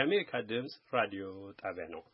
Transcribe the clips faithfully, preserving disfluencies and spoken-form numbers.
የአሜሪካ ድምጽ ራዲዮ ጣቢያ ነው።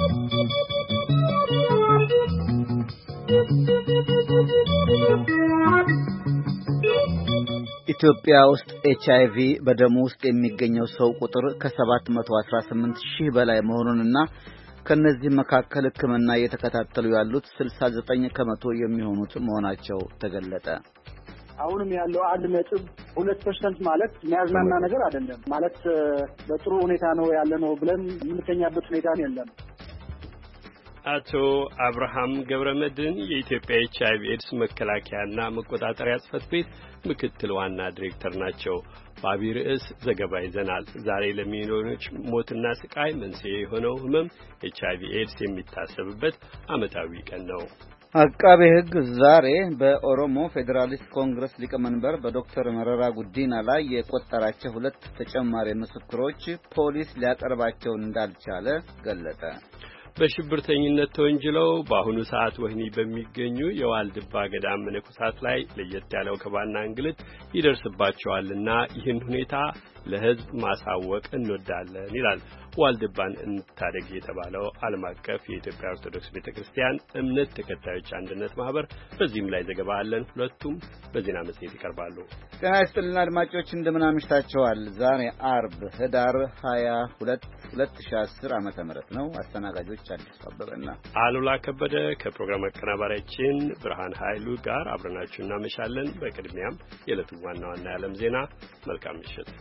ኢትዮጵያ ውስጥ ኤች አይ ቪ በደሙ ውስጥ የሚገኘው ሰው ቁጥር ከሰባት መቶ አስራ ስምንት ሺህ በላይ መሆኑንና ከነዚህ መካከል ሕክምና እየተከታተሉ ያሉት ስልሳ ዘጠኝ ከመቶ የሚሆኑት መሆናቸው ተገለጠ። አሁንም ያለው አንድ ነጥብ ሁለት ፐርሰንት ማለት የሚያዝናና ነገር አይደለም። ማለት በጥሩ ሁኔታ ነው ያለነው ብለን የምንተኛበት ሁኔታ የለም። አቶ አብርሃም ገብረመድህን የኢትዮጵያ ኤች አይ ቪ ኤድስ መከላከያና መቆጣጠሪያ ጽሕፈት ቤት ምክትል ዋና ዲሬክተር ናቸው። በአብይ ርዕስ ዘገባ ይዘናል። ዛሬ ለሚሊዮኖች ሞትና ስቃይ መንስኤ የሆነው ህመም ኤች አይ ቪ ኤድስ የሚታሰብበት ዓመታዊ ቀን ነው። አቃቤ ሕግ ዛሬ በኦሮሞ ፌዴራሊስት ኮንግረስ ሊቀመንበር በዶክተር መረራ ጉዲና ላይ የቆጠራቸው ሁለት ተጨማሪ ምስክሮች ፖሊስ ሊያቀርባቸው እንዳልቻለ ገለጸ። በሽብርተኝነት ተወንጅለው በአሁኑ ሰዓት ወህኒ በሚገኙ የዋልድባ ገዳም መነኮሳት ላይ ለየት ያለው ከባና እንግልት ይደርስባቸዋልና ይህን ሁኔታ ለሕዝብ ማሳወቅ እንወዳለን ይላል ዋልድባን እንታደግ የተባለው ዓለም አቀፍ የኢትዮጵያ ኦርቶዶክስ ቤተክርስቲያን እምነት ተከታዮች አንድነት ማህበር። በዚህም ላይ ዘገባ አለን። ሁለቱም በዜና መጽሔት ይቀርባሉ። ጤና ይስጥልና አድማጮች እንደምን አምሽታችኋል። ዛሬ አርብ ህዳር ሃያ ሁለት ሁለት ሺህ አስር ዓመተ ምህረት ነው። አስተናጋጆች አዲስ አበበና አሉላ ከበደ ከፕሮግራም አቀናባሪያችን ብርሃን ኃይሉ ጋር አብረናችሁ እናመሻለን። በቅድሚያም የዕለቱ ዋና ዋና የዓለም ዜና። መልካም ምሽት።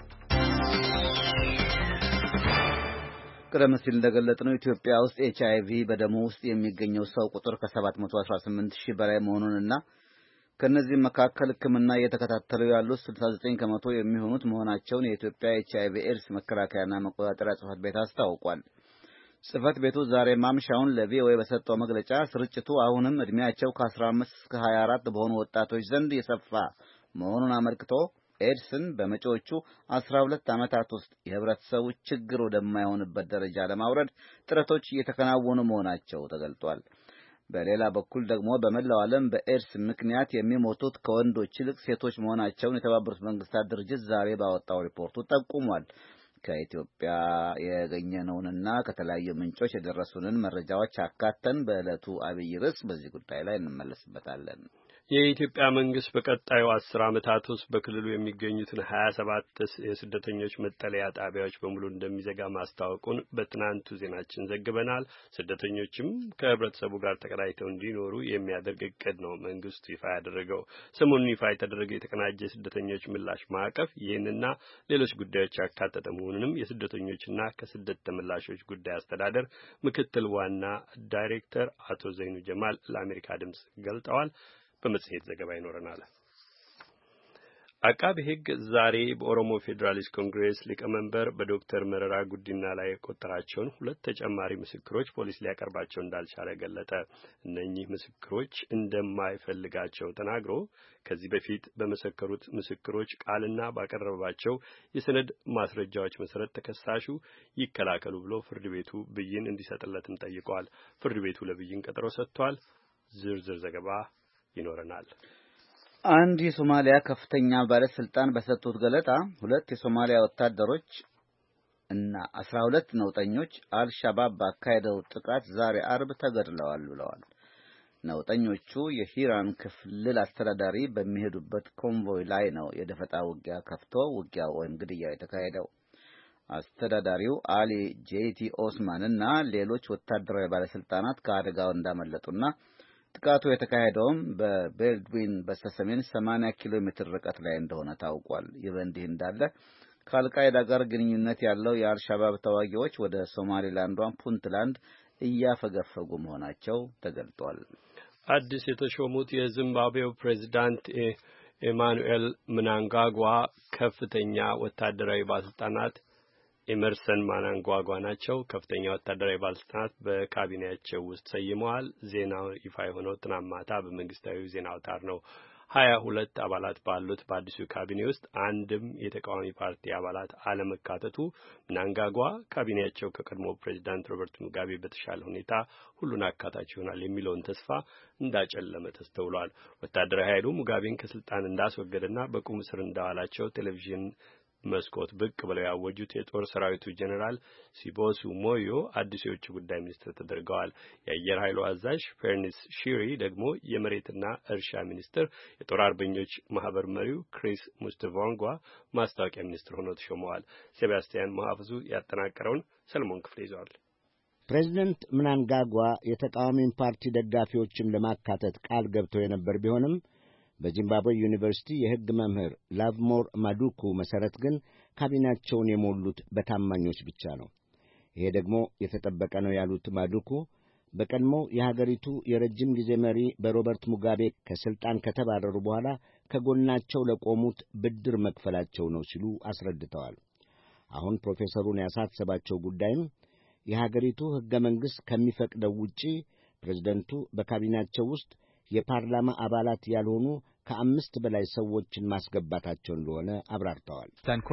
ቀደም ሲል እንደገለጽነው ኢትዮጵያ ውስጥ ኤች አይ ቪ በደሙ ውስጥ የሚገኘው ሰው ቁጥር ከሰባት መቶ አስራ ስምንት ሺህ በላይ መሆኑንና ከነዚህ መካከል ሕክምና እየተከታተሉ ያሉት ስልሳ ዘጠኝ ከመቶ የሚሆኑት መሆናቸውን የኢትዮጵያ ኤች አይ ቪ ኤድስ መከላከያና መቆጣጠሪያ ጽሕፈት ቤት አስታውቋል። ጽሕፈት ቤቱ ዛሬ ማምሻውን ለቪኦኤ በሰጠው መግለጫ ስርጭቱ አሁንም ዕድሜያቸው ከአስራ አምስት እስከ ሀያ አራት በሆኑ ወጣቶች ዘንድ የሰፋ መሆኑን አመልክቶ ኤድስን በመጪዎቹ አስራ ሁለት ዓመታት ውስጥ የህብረተሰቡ ችግር ወደማይሆንበት ደረጃ ለማውረድ ጥረቶች እየተከናወኑ መሆናቸው ተገልጧል። በሌላ በኩል ደግሞ በመላው ዓለም በኤድስ ምክንያት የሚሞቱት ከወንዶች ይልቅ ሴቶች መሆናቸውን የተባበሩት መንግስታት ድርጅት ዛሬ ባወጣው ሪፖርቱ ጠቁሟል። ከኢትዮጵያ ያገኘነውንና ከተለያዩ ምንጮች የደረሱንን መረጃዎች አካተን በዕለቱ አብይ ርዕስ በዚህ ጉዳይ ላይ እንመለስበታለን። የኢትዮጵያ መንግስት በቀጣዩ አስር ዓመታት ውስጥ በክልሉ የሚገኙትን ሀያ ሰባት የስደተኞች መጠለያ ጣቢያዎች በሙሉ እንደሚዘጋ ማስታወቁን በትናንቱ ዜናችን ዘግበናል። ስደተኞችም ከህብረተሰቡ ጋር ተቀናጅተው እንዲኖሩ የሚያደርግ እቅድ ነው መንግስቱ ይፋ ያደረገው። ሰሞኑን ይፋ የተደረገው የተቀናጀ የስደተኞች ምላሽ ማዕቀፍ ይህንና ሌሎች ጉዳዮች ያካተተ መሆኑንም የስደተኞችና ከስደት ተመላሾች ጉዳይ አስተዳደር ምክትል ዋና ዳይሬክተር አቶ ዘይኑ ጀማል ለአሜሪካ ድምጽ ገልጠዋል። በመጽሔት ዘገባ ይኖረናል። አቃቤ ሕግ ዛሬ በኦሮሞ ፌዴራሊስት ኮንግሬስ ሊቀመንበር በዶክተር መረራ ጉዲና ላይ የቆጠራቸውን ሁለት ተጨማሪ ምስክሮች ፖሊስ ሊያቀርባቸው እንዳልቻለ ገለጠ። እነኚህ ምስክሮች እንደማይፈልጋቸው ተናግሮ ከዚህ በፊት በመሰከሩት ምስክሮች ቃልና ባቀረባቸው የሰነድ ማስረጃዎች መሰረት ተከሳሹ ይከላከሉ ብሎ ፍርድ ቤቱ ብይን እንዲሰጥለትም ጠይቋል። ፍርድ ቤቱ ለብይን ቀጠሮ ሰጥቷል። ዝርዝር ዘገባ ይኖረናል። አንድ የሶማሊያ ከፍተኛ ባለስልጣን በሰጡት ገለጣ ሁለት የሶማሊያ ወታደሮች እና አስራ ሁለት ነውጠኞች አልሻባብ ባካሄደው ጥቃት ዛሬ አርብ ተገድለዋል ብለዋል። ነውጠኞቹ የሂራን ክልል አስተዳዳሪ በሚሄዱበት ኮንቮይ ላይ ነው የደፈጣ ውጊያ ከፍቶ ውጊያው ወይም ግድያው የተካሄደው። አስተዳዳሪው አሊ ጄቲ ኦስማን እና ሌሎች ወታደራዊ ባለስልጣናት ከአደጋው እንዳመለጡና ጥቃቱ የተካሄደውም በቤልድዊን በስተሰሜን ሰማንያ ኪሎ ሜትር ርቀት ላይ እንደሆነ ታውቋል። ይህ በእንዲህ እንዳለ ከአልቃይዳ ጋር ግንኙነት ያለው የአልሻባብ ተዋጊዎች ወደ ሶማሊላንዷን ፑንትላንድ እያፈገፈጉ መሆናቸው ተገልጧል። አዲስ የተሾሙት የዚምባብዌው ፕሬዝዳንት ኤማኑኤል ምናንጋጓ ከፍተኛ ወታደራዊ ባለስልጣናት ኤመርሰን ማናንጓጓ ናቸው። ከፍተኛ ወታደራዊ ባለስልጣናት በካቢኔያቸው ውስጥ ሰይመዋል። ዜናው ይፋ የሆነው ትናንት ማታ በመንግስታዊ ዜና አውታር ነው። ሀያ ሁለት አባላት ባሉት በአዲሱ ካቢኔ ውስጥ አንድም የተቃዋሚ ፓርቲ አባላት አለመካተቱ ምናንጋጓ ካቢኔያቸው ከቀድሞ ፕሬዝዳንት ሮበርት ሙጋቤ በተሻለ ሁኔታ ሁሉን አካታች ይሆናል የሚለውን ተስፋ እንዳጨለመ ተስተውሏል። ወታደራዊ ኃይሉ ሙጋቤን ከስልጣን እንዳስወገደና በቁም እስር እንዳዋላቸው ቴሌቪዥን መስኮት ብቅ ብለው ያወጁት የጦር ሰራዊቱ ጄኔራል ሲቦሱ ሞዮ አዲስ የውጭ ጉዳይ ሚኒስትር ተደርገዋል። የአየር ኃይሉ አዛዥ ፌርኒስ ሺሪ ደግሞ የመሬትና እርሻ ሚኒስትር፣ የጦር አርበኞች ማህበር መሪው ክሪስ ሙስታቫንጓ ማስታወቂያ ሚኒስትር ሆነው ተሾመዋል። ሴባስቲያን ማሐፍዙ ያጠናቀረውን ሰለሞን ክፍሌ ይዘዋል። ፕሬዚደንት ምናንጋጓ የተቃዋሚውን ፓርቲ ደጋፊዎችን ለማካተት ቃል ገብተው የነበር ቢሆንም በዚምባብዌ ዩኒቨርሲቲ የሕግ መምህር ላቭሞር ማዱኩ መሠረት ግን ካቢናቸውን የሞሉት በታማኞች ብቻ ነው። ይሄ ደግሞ የተጠበቀ ነው ያሉት ማዱኩ በቀድሞው የሀገሪቱ የረጅም ጊዜ መሪ በሮበርት ሙጋቤ ከሥልጣን ከተባረሩ በኋላ ከጎናቸው ለቆሙት ብድር መክፈላቸው ነው ሲሉ አስረድተዋል። አሁን ፕሮፌሰሩን ያሳሰባቸው ጉዳይም የሀገሪቱ ሕገ መንግሥት ከሚፈቅደው ውጪ ፕሬዝደንቱ በካቢናቸው ውስጥ የፓርላማ አባላት ያልሆኑ ከአምስት በላይ ሰዎችን ማስገባታቸው እንደሆነ አብራርተዋል።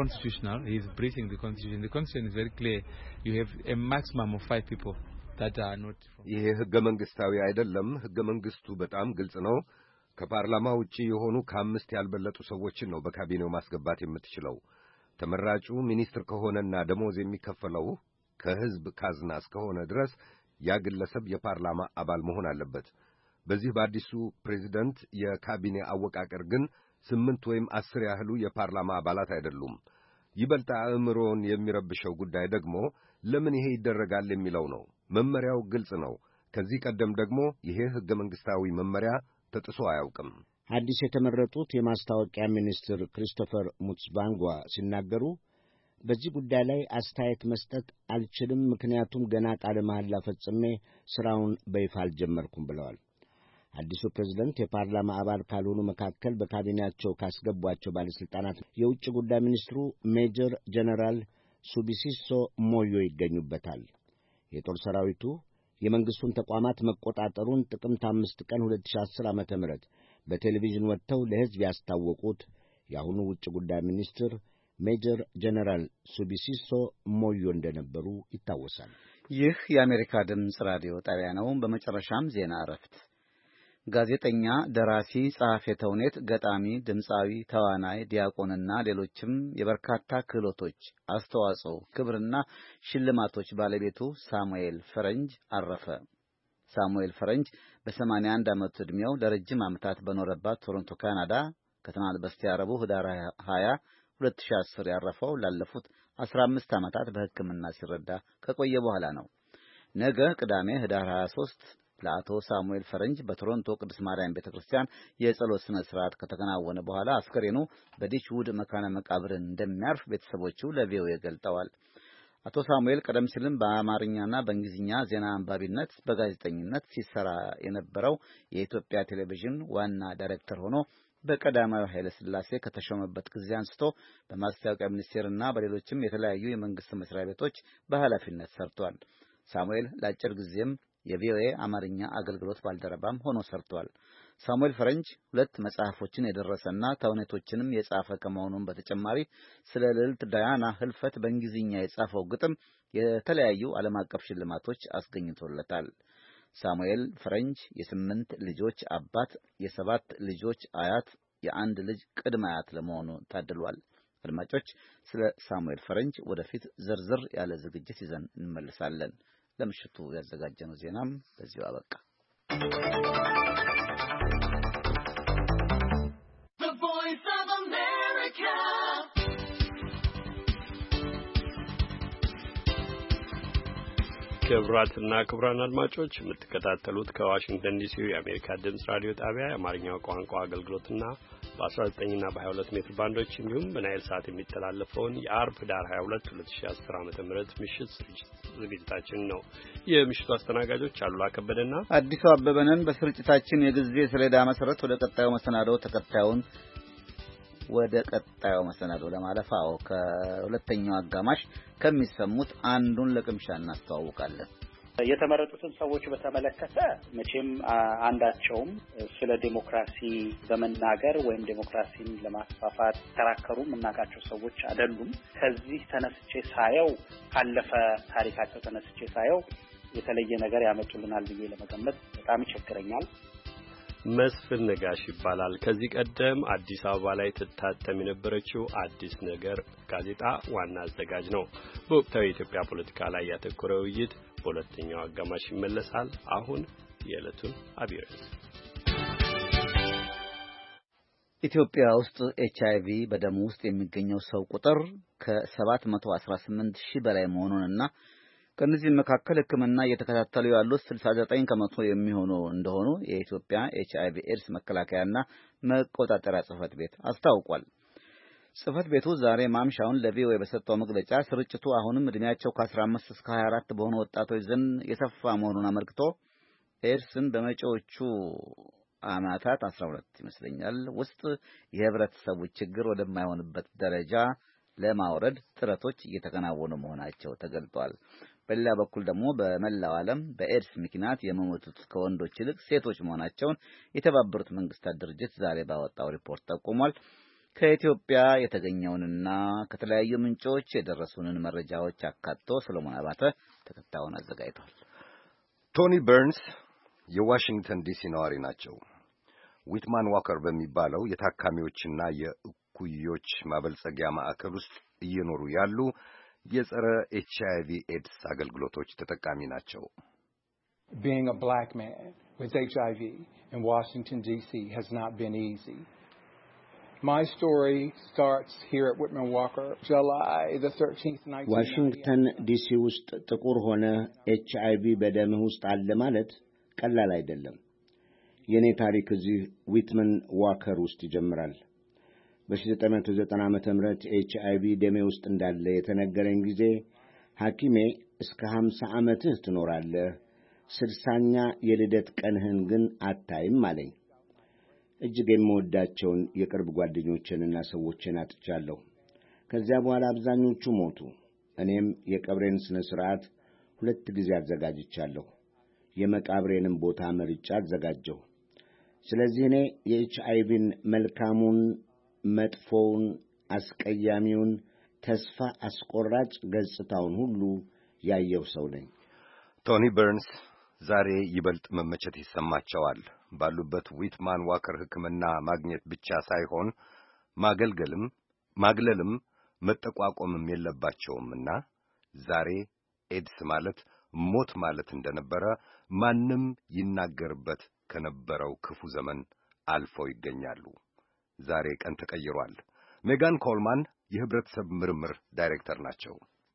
ይሄ ሕገ መንግሥታዊ አይደለም። ሕገ መንግሥቱ በጣም ግልጽ ነው። ከፓርላማ ውጪ የሆኑ ከአምስት ያልበለጡ ሰዎችን ነው በካቢኔው ማስገባት የምትችለው። ተመራጩ ሚኒስትር ከሆነና ደሞዝ የሚከፈለው ከሕዝብ ካዝና እስከሆነ ድረስ ያ ግለሰብ የፓርላማ አባል መሆን አለበት። በዚህ በአዲሱ ፕሬዚደንት የካቢኔ አወቃቀር ግን ስምንት ወይም አስር ያህሉ የፓርላማ አባላት አይደሉም። ይበልጥ አእምሮን የሚረብሸው ጉዳይ ደግሞ ለምን ይሄ ይደረጋል የሚለው ነው። መመሪያው ግልጽ ነው። ከዚህ ቀደም ደግሞ ይሄ ሕገ መንግሥታዊ መመሪያ ተጥሶ አያውቅም። አዲስ የተመረጡት የማስታወቂያ ሚኒስትር ክሪስቶፈር ሙትስቫንጓ ሲናገሩ በዚህ ጉዳይ ላይ አስተያየት መስጠት አልችልም፣ ምክንያቱም ገና ቃለ መሐላ ፈጽሜ ሥራውን በይፋ አልጀመርኩም ብለዋል። አዲሱ ፕሬዝደንት የፓርላማ አባል ካልሆኑ መካከል በካቢኔያቸው ካስገቧቸው ባለሥልጣናት የውጭ ጉዳይ ሚኒስትሩ ሜጀር ጀነራል ሱቢሲሶ ሞዮ ይገኙበታል። የጦር ሰራዊቱ የመንግሥቱን ተቋማት መቆጣጠሩን ጥቅምት አምስት ቀን ሁለት ሺህ አስር ዓመተ ምህረት በቴሌቪዥን ወጥተው ለሕዝብ ያስታወቁት የአሁኑ ውጭ ጉዳይ ሚኒስትር ሜጀር ጀነራል ሱቢሲሶ ሞዮ እንደነበሩ ይታወሳል። ይህ የአሜሪካ ድምፅ ራዲዮ ጣቢያ ነው። በመጨረሻም ዜና እረፍት። ጋዜጠኛ፣ ደራሲ፣ ጸሐፌ ተውኔት፣ ገጣሚ፣ ድምፃዊ፣ ተዋናይ፣ ዲያቆንና ሌሎችም የበርካታ ክህሎቶች አስተዋጽኦ፣ ክብርና ሽልማቶች ባለቤቱ ሳሙኤል ፈረንጅ አረፈ። ሳሙኤል ፈረንጅ በሰማንያ አንድ ዓመቱ ዕድሜው ለረጅም ዓመታት በኖረባት ቶሮንቶ ካናዳ ከትናንት በስቲያ ረቡዕ ኅዳር ሃያ ሁለት ሺህ አስር ያረፈው ላለፉት አስራ አምስት ዓመታት በሕክምና ሲረዳ ከቆየ በኋላ ነው። ነገ ቅዳሜ ኅዳር ሃያ ሦስት ለአቶ ሳሙኤል ፈረንጅ በቶሮንቶ ቅድስት ማርያም ቤተክርስቲያን የጸሎት ሥነ ሥርዓት ከተከናወነ በኋላ አስከሬኑ በዲችውድ መካነ መቃብር እንደሚያርፍ ቤተሰቦቹ ለቪኦኤ ገልጠዋል። አቶ ሳሙኤል ቀደም ሲልም በአማርኛና በእንግሊዝኛ ዜና አንባቢነት፣ በጋዜጠኝነት ሲሰራ የነበረው የኢትዮጵያ ቴሌቪዥን ዋና ዳይሬክተር ሆኖ በቀዳማዊ ኃይለ ሥላሴ ከተሾመበት ጊዜ አንስቶ በማስታወቂያ ሚኒስቴርና በሌሎችም የተለያዩ የመንግስት መስሪያ ቤቶች በኃላፊነት ሰርቷል። ሳሙኤል ለአጭር ጊዜም የቪኦኤ አማርኛ አገልግሎት ባልደረባም ሆኖ ሰርቷል። ሳሙኤል ፈረንጅ ሁለት መጽሐፎችን የደረሰና ተውኔቶችንም የጻፈ ከመሆኑም በተጨማሪ ስለ ልዕልት ዳያና ህልፈት በእንግሊዝኛ የጻፈው ግጥም የተለያዩ ዓለም አቀፍ ሽልማቶች አስገኝቶለታል። ሳሙኤል ፈረንጅ የስምንት ልጆች አባት፣ የሰባት ልጆች አያት፣ የአንድ ልጅ ቅድመ አያት ለመሆኑ ታድሏል። አድማጮች፣ ስለ ሳሙኤል ፈረንጅ ወደፊት ዝርዝር ያለ ዝግጅት ይዘን እንመለሳለን። ለምሽቱ ያዘጋጀነው ዜናም በዚሁ አበቃ። ክቡራትና ክቡራን አድማጮች የምትከታተሉት ከዋሽንግተን ዲሲ የአሜሪካ ድምፅ ራዲዮ ጣቢያ የአማርኛው ቋንቋ አገልግሎትና በአስራ ዘጠኝ እና በሀያ ሁለት ሜትር ባንዶች እንዲሁም በናይል ሳት የሚተላለፈውን የአርብ ኅዳር ሃያ ሁለት ሁለት ሺህ አስር ዓመተ ምህረት ምሽት ዝግጅታችን ነው። የምሽቱ አስተናጋጆች አሉላ ከበደና አዲሱ አበበንን በስርጭታችን የጊዜ ሰሌዳ መሰረት ወደ ቀጣዩ መሰናዶ ተከታዩን ወደ ቀጣዩ መሰናዶ ለማለፍ አዎ ከሁለተኛው አጋማሽ ከሚሰሙት አንዱን ለቅምሻ እናስተዋውቃለን። የተመረጡትን ሰዎች በተመለከተ መቼም አንዳቸውም ስለ ዲሞክራሲ በመናገር ወይም ዲሞክራሲን ለማስፋፋት ተራከሩ እናቃቸው ሰዎች አይደሉም። ከዚህ ተነስቼ ሳየው ካለፈ ታሪካቸው ተነስቼ ሳየው የተለየ ነገር ያመጡልናል ብዬ ለመገመት በጣም ይቸግረኛል። መስፍን ነጋሽ ይባላል። ከዚህ ቀደም አዲስ አበባ ላይ ትታተም የነበረችው አዲስ ነገር ጋዜጣ ዋና አዘጋጅ ነው። በወቅታዊ የኢትዮጵያ ፖለቲካ ላይ ያተኮረ ውይይት በሁለተኛው አጋማሽ ይመለሳል። አሁን የዕለቱን አብይ ርዕስ። ኢትዮጵያ ውስጥ ኤች አይ ቪ በደም ውስጥ የሚገኘው ሰው ቁጥር ከሰባት መቶ አስራ ስምንት ሺህ በላይ መሆኑንና ከነዚህ መካከል ሕክምና እየተከታተሉ ያሉት ስልሳ ዘጠኝ ከመቶ የሚሆኑ እንደሆኑ የኢትዮጵያ ኤች አይ ቪ ኤድስ መከላከያና መቆጣጠሪያ ጽሕፈት ቤት አስታውቋል። ጽሕፈት ቤቱ ዛሬ ማምሻውን ለቪኦኤ በሰጠው መግለጫ ስርጭቱ አሁንም ዕድሜያቸው ከአስራ አምስት እስከ ሀያ አራት በሆኑ ወጣቶች ዘንድ የሰፋ መሆኑን አመልክቶ ኤድስን በመጪዎቹ ዓመታት አስራ ሁለት ይመስለኛል ውስጥ የህብረተሰቡ ችግር ወደማይሆንበት ደረጃ ለማውረድ ጥረቶች እየተከናወኑ መሆናቸው ተገልጧል። በሌላ በኩል ደግሞ በመላው ዓለም በኤድስ ምክንያት የሞቱት ከወንዶች ይልቅ ሴቶች መሆናቸውን የተባበሩት መንግስታት ድርጅት ዛሬ ባወጣው ሪፖርት ጠቁሟል። ከኢትዮጵያ የተገኘውንና ከተለያዩ ምንጮች የደረሱንን መረጃዎች አካቶ ሰሎሞን አባተ ተከታዩን አዘጋጅቷል። ቶኒ በርንስ የዋሽንግተን ዲሲ ነዋሪ ናቸው። ዊትማን ዋከር በሚባለው የታካሚዎችና የእኩዮች ማበልጸጊያ ማዕከል ውስጥ እየኖሩ ያሉ የጸረ ኤች አይ ቪ ኤድስ አገልግሎቶች ተጠቃሚ ናቸው። Being a black man with ኤች አይ ቪ in Washington D C has not been easy. My story starts here at Whitman Walker, July the thirteenth, nineteen ninety. ዋሽንግተን ዲሲ ውስጥ ጥቁር ሆነ ኤች አይ ቪ በደምህ ውስጥ አለ ማለት ቀላል አይደለም። የኔ ታሪክ እዚህ ዊትመን ዋከር ውስጥ ይጀምራል። በ1990 ዓመተ ምህረት ኤች አይ ቪ ደሜ ውስጥ እንዳለ የተነገረኝ ጊዜ ሐኪሜ እስከ ሃምሳ ዓመትህ ትኖራለህ፣ ስልሳኛ የልደት ቀንህን ግን አታይም አለኝ። እጅግ የምወዳቸውን የቅርብ ጓደኞቼንና ሰዎቼን አጥቻለሁ። ከዚያ በኋላ አብዛኞቹ ሞቱ። እኔም የቀብሬን ስነ ስርዓት ሁለት ጊዜ አዘጋጅቻለሁ። የመቃብሬንም ቦታ መርጫ አዘጋጀሁ። ስለዚህ እኔ የኤች አይ ቪን መልካሙን፣ መጥፎውን፣ አስቀያሚውን፣ ተስፋ አስቆራጭ ገጽታውን ሁሉ ያየው ሰው ነኝ። ቶኒ በርንስ ዛሬ ይበልጥ መመቸት ይሰማቸዋል። ባሉበት ዊትማን ዋከር ሕክምና ማግኘት ብቻ ሳይሆን ማገልገልም ማግለልም መጠቋቆምም የለባቸውምና ዛሬ ኤድስ ማለት ሞት ማለት እንደነበረ ማንም ይናገርበት ከነበረው ክፉ ዘመን አልፈው ይገኛሉ። ዛሬ ቀን ተቀይሯል። ሜጋን ኮልማን የህብረተሰብ ምርምር ዳይሬክተር ናቸው።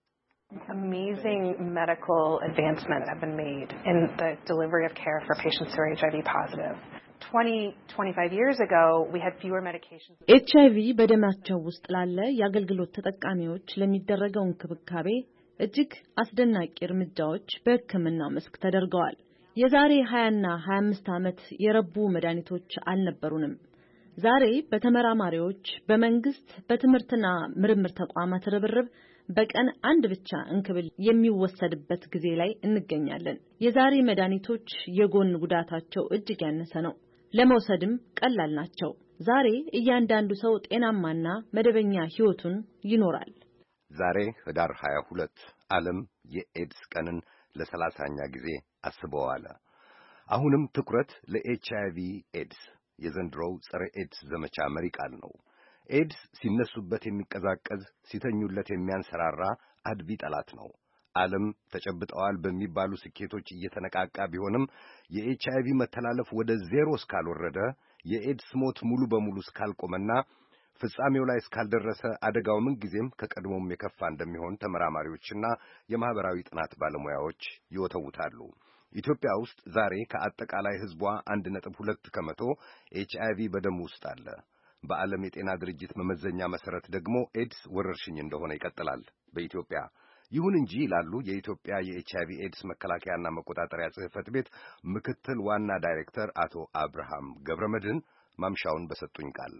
Amazing medical advancements have been made in the delivery of care for patients who are ኤች አይ ቪ positive. twenty, twenty-five years ago, we had fewer medications. ኤች አይ ቪ በደማቸው ውስጥ ላለ የአገልግሎት ተጠቃሚዎች ለሚደረገው እንክብካቤ እጅግ አስደናቂ እርምጃዎች በሕክምናው መስክ ተደርገዋል። የዛሬ ሀያ እና ሀያ አምስት ዓመት የረቡ መድኃኒቶች አልነበሩንም። ዛሬ በተመራማሪዎች በመንግስት በትምህርትና ምርምር ተቋማት ርብርብ በቀን አንድ ብቻ እንክብል የሚወሰድበት ጊዜ ላይ እንገኛለን። የዛሬ መድኃኒቶች የጎን ጉዳታቸው እጅግ ያነሰ ነው፣ ለመውሰድም ቀላል ናቸው። ዛሬ እያንዳንዱ ሰው ጤናማና መደበኛ ህይወቱን ይኖራል። ዛሬ ህዳር ሀያ ሁለት ዓለም የኤድስ ቀንን ለሰላሳኛ ጊዜ አስበዋል። አሁንም ትኩረት ለኤች አይ ቪ ኤድስ የዘንድሮው ጸረ ኤድስ ዘመቻ መሪ ቃል ነው። ኤድስ ሲነሱበት የሚቀዛቀዝ ሲተኙለት የሚያንሰራራ አድቢ ጠላት ነው። ዓለም ተጨብጠዋል በሚባሉ ስኬቶች እየተነቃቃ ቢሆንም የኤች አይ ቪ መተላለፍ ወደ ዜሮ እስካልወረደ የኤድስ ሞት ሙሉ በሙሉ እስካልቆመና ፍጻሜው ላይ እስካልደረሰ አደጋው ምን ጊዜም ከቀድሞም የከፋ እንደሚሆን ተመራማሪዎችና የማህበራዊ ጥናት ባለሙያዎች ይወተውታሉ። ኢትዮጵያ ውስጥ ዛሬ ከአጠቃላይ ህዝቧ አንድ ነጥብ ሁለት ከመቶ ኤች አይ ቪ በደም ውስጥ አለ። በዓለም የጤና ድርጅት መመዘኛ መሰረት ደግሞ ኤድስ ወረርሽኝ እንደሆነ ይቀጥላል በኢትዮጵያ። ይሁን እንጂ ይላሉ የኢትዮጵያ የኤች አይ ቪ ኤድስ መከላከያና መቆጣጠሪያ ጽሕፈት ቤት ምክትል ዋና ዳይሬክተር አቶ አብርሃም ገብረመድህን ማምሻውን በሰጡኝ ቃል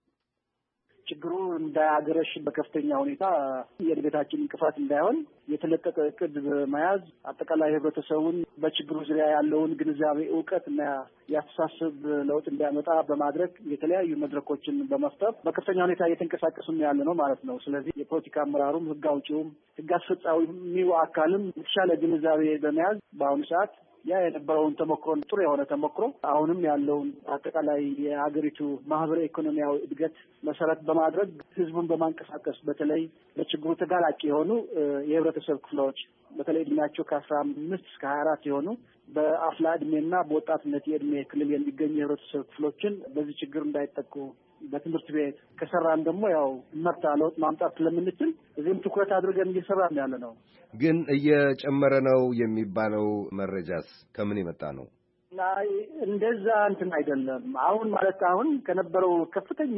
ችግሩ እንዳያገረሽ በከፍተኛ ሁኔታ የእድገታችን እንቅፋት እንዳይሆን የተለቀቀ እቅድ በመያዝ አጠቃላይ ህብረተሰቡን በችግሩ ዙሪያ ያለውን ግንዛቤ እውቀት እና ያስተሳሰብ ለውጥ እንዲያመጣ በማድረግ የተለያዩ መድረኮችን በመፍጠር በከፍተኛ ሁኔታ እየተንቀሳቀሱ ያለ ነው ማለት ነው። ስለዚህ የፖለቲካ አመራሩም ህግ አውጪውም ህግ አስፈጻሚው አካልም የተሻለ ግንዛቤ በመያዝ በአሁኑ ሰዓት ያ የነበረውን ተሞክሮ ጥሩ የሆነ ተሞክሮ አሁንም ያለውን አጠቃላይ የሀገሪቱ ማህበራዊ ኢኮኖሚያዊ እድገት መሰረት በማድረግ ህዝቡን በማንቀሳቀስ በተለይ ለችግሩ ተጋላጭ የሆኑ የህብረተሰብ ክፍሎች በተለይ እድሜያቸው ከአስራ አምስት እስከ ሀያ አራት የሆኑ በአፍላ እድሜና በወጣትነት የእድሜ ክልል የሚገኙ የህብረተሰብ ክፍሎችን በዚህ ችግር እንዳይጠቁ በትምህርት ቤት ከሰራን ደግሞ ያው መርታ ለውጥ ማምጣት ስለምንችል እዚህም ትኩረት አድርገን እየሰራን ያለ ነው። ግን እየጨመረ ነው የሚባለው መረጃስ ከምን የመጣ ነው? እንደዛ እንትን አይደለም። አሁን ማለት አሁን ከነበረው ከፍተኛ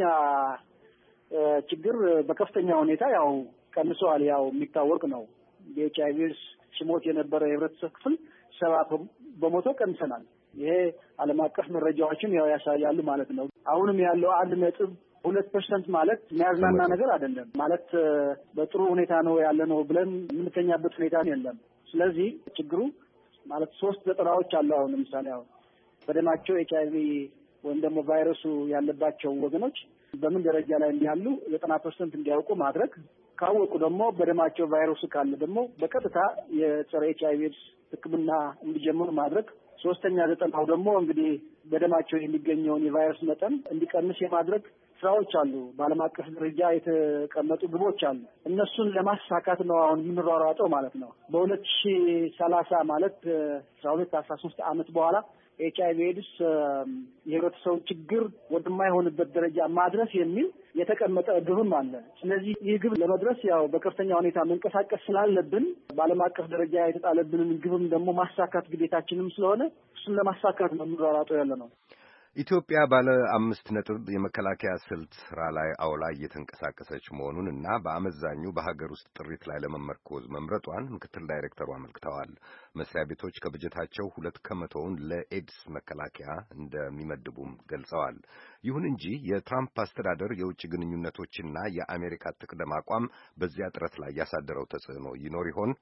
ችግር በከፍተኛ ሁኔታ ያው ቀንሷል። ያው የሚታወቅ ነው። የኤች አይ ቪ ሲሞት የነበረ የህብረተሰብ ክፍል ሰባ በመቶ ቀንሰናል። ይሄ ዓለም አቀፍ መረጃዎችን ያው ያሳያሉ ማለት ነው። አሁንም ያለው አንድ ነጥብ ሁለት ፐርሰንት ማለት የሚያዝናና ነገር አይደለም ማለት በጥሩ ሁኔታ ነው ያለ ነው ብለን የምንተኛበት ሁኔታ የለም። ስለዚህ ችግሩ ማለት ሶስት ዘጠናዎች አሉ። አሁን ለምሳሌ አሁን በደማቸው ኤች አይ ቪ ወይም ደግሞ ቫይረሱ ያለባቸው ወገኖች በምን ደረጃ ላይ እንዳሉ ዘጠና ፐርሰንት እንዲያውቁ ማድረግ፣ ካወቁ ደግሞ በደማቸው ቫይረሱ ካለ ደግሞ በቀጥታ የጸረ ኤች አይ ቪ ሕክምና እንዲጀምሩ ማድረግ፣ ሶስተኛ ዘጠናው ደግሞ እንግዲህ በደማቸው የሚገኘውን የቫይረስ መጠን እንዲቀንስ የማድረግ ስራዎች አሉ። በዓለም አቀፍ ደረጃ የተቀመጡ ግቦች አሉ። እነሱን ለማሳካት ነው አሁን የምንሯሯጠው ማለት ነው። በሁለት ሺህ ሰላሳ ማለት አስራ ሁለት አስራ ሶስት ዓመት በኋላ ኤች አይ ቪ ኤድስ የህብረተሰቡ ችግር ወደማይሆንበት ደረጃ ማድረስ የሚል የተቀመጠ ግብም አለ። ስለዚህ ይህ ግብ ለመድረስ ያው በከፍተኛ ሁኔታ መንቀሳቀስ ስላለብን በዓለም አቀፍ ደረጃ የተጣለብንን ግብም ደግሞ ማሳካት ግዴታችንም ስለሆነ እሱን ለማሳካት ነው የምንሯሯጠው ያለ ነው። ኢትዮጵያ ባለ አምስት ነጥብ የመከላከያ ስልት ስራ ላይ አውላ እየተንቀሳቀሰች መሆኑን እና በአመዛኙ በሀገር ውስጥ ጥሪት ላይ ለመመርኮዝ መምረጧን ምክትል ዳይሬክተሩ አመልክተዋል። መስሪያ ቤቶች ከበጀታቸው ሁለት ከመቶውን ለኤድስ መከላከያ እንደሚመድቡም ገልጸዋል። ይሁን እንጂ የትራምፕ አስተዳደር የውጭ ግንኙነቶችና የአሜሪካ ትቅደም አቋም በዚያ ጥረት ላይ ያሳደረው ተጽዕኖ ይኖር ይሆን?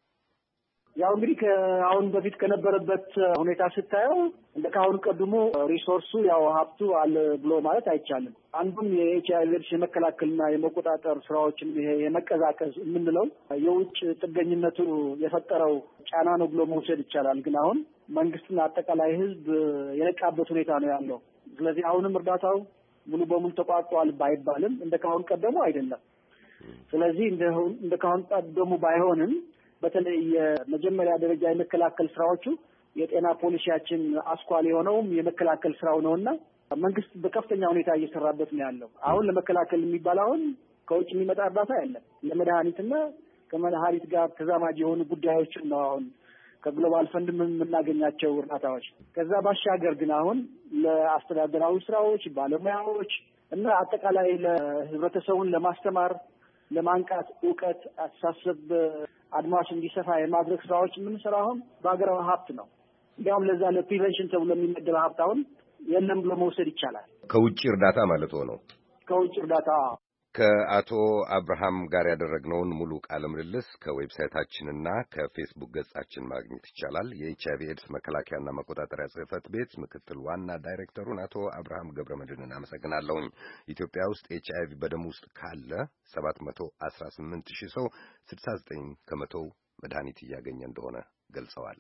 ያው እንግዲህ ከአሁን በፊት ከነበረበት ሁኔታ ስታየው እንደ ካሁን ቀድሞ ሪሶርሱ ያው ሀብቱ አለ ብሎ ማለት አይቻልም። አንዱም የኤች አይ ቪ የመከላከልና የመቆጣጠር ስራዎችን ይሄ የመቀዛቀዝ የምንለው የውጭ ጥገኝነቱ የፈጠረው ጫና ነው ብሎ መውሰድ ይቻላል። ግን አሁን መንግስትና አጠቃላይ ህዝብ የነቃበት ሁኔታ ነው ያለው። ስለዚህ አሁንም እርዳታው ሙሉ በሙሉ ተቋርጧል ባይባልም እንደ ካሁን ቀደሙ አይደለም። ስለዚህ እንደ እንደ ካሁን ቀደሙ ባይሆንም በተለይ የመጀመሪያ ደረጃ የመከላከል ስራዎቹ የጤና ፖሊሲያችን አስኳል የሆነውም የመከላከል ስራው ነውና መንግስት በከፍተኛ ሁኔታ እየሰራበት ነው ያለው። አሁን ለመከላከል የሚባል አሁን ከውጭ የሚመጣ እርዳታ የለም። ለመድኃኒትና ከመድኃኒት ጋር ተዛማጅ የሆኑ ጉዳዮችን ነው አሁን ከግሎባል ፈንድ የምናገኛቸው እርዳታዎች። ከዛ ባሻገር ግን አሁን ለአስተዳደራዊ ስራዎች ባለሙያዎች እና አጠቃላይ ለህብረተሰቡን ለማስተማር ለማንቃት እውቀት አስተሳሰብ አድማስ እንዲሰፋ የማድረግ ስራዎች የምንሰራው አሁን በሀገራዊ ሀብት ነው። እንዲያውም ለዛ ለፕሪቨንሽን ተብሎ የሚመደብ ሀብት አሁን የለም ብሎ መውሰድ ይቻላል። ከውጭ እርዳታ ማለት ነው። ከውጭ እርዳታ ከአቶ አብርሃም ጋር ያደረግነውን ሙሉ ቃለ ምልልስ ከዌብሳይታችንና ከፌስቡክ ገጻችን ማግኘት ይቻላል። የኤች አይ ቪ ኤድስ መከላከያና መቆጣጠሪያ ጽሕፈት ቤት ምክትል ዋና ዳይሬክተሩን አቶ አብርሃም ገብረመድህንን አመሰግናለሁኝ። ኢትዮጵያ ውስጥ ኤች አይ ቪ በደም ውስጥ ካለ ሰባት መቶ አስራ ስምንት ሺህ ሰው ስልሳ ዘጠኝ ከመቶ መድኃኒት እያገኘ እንደሆነ ገልጸዋል።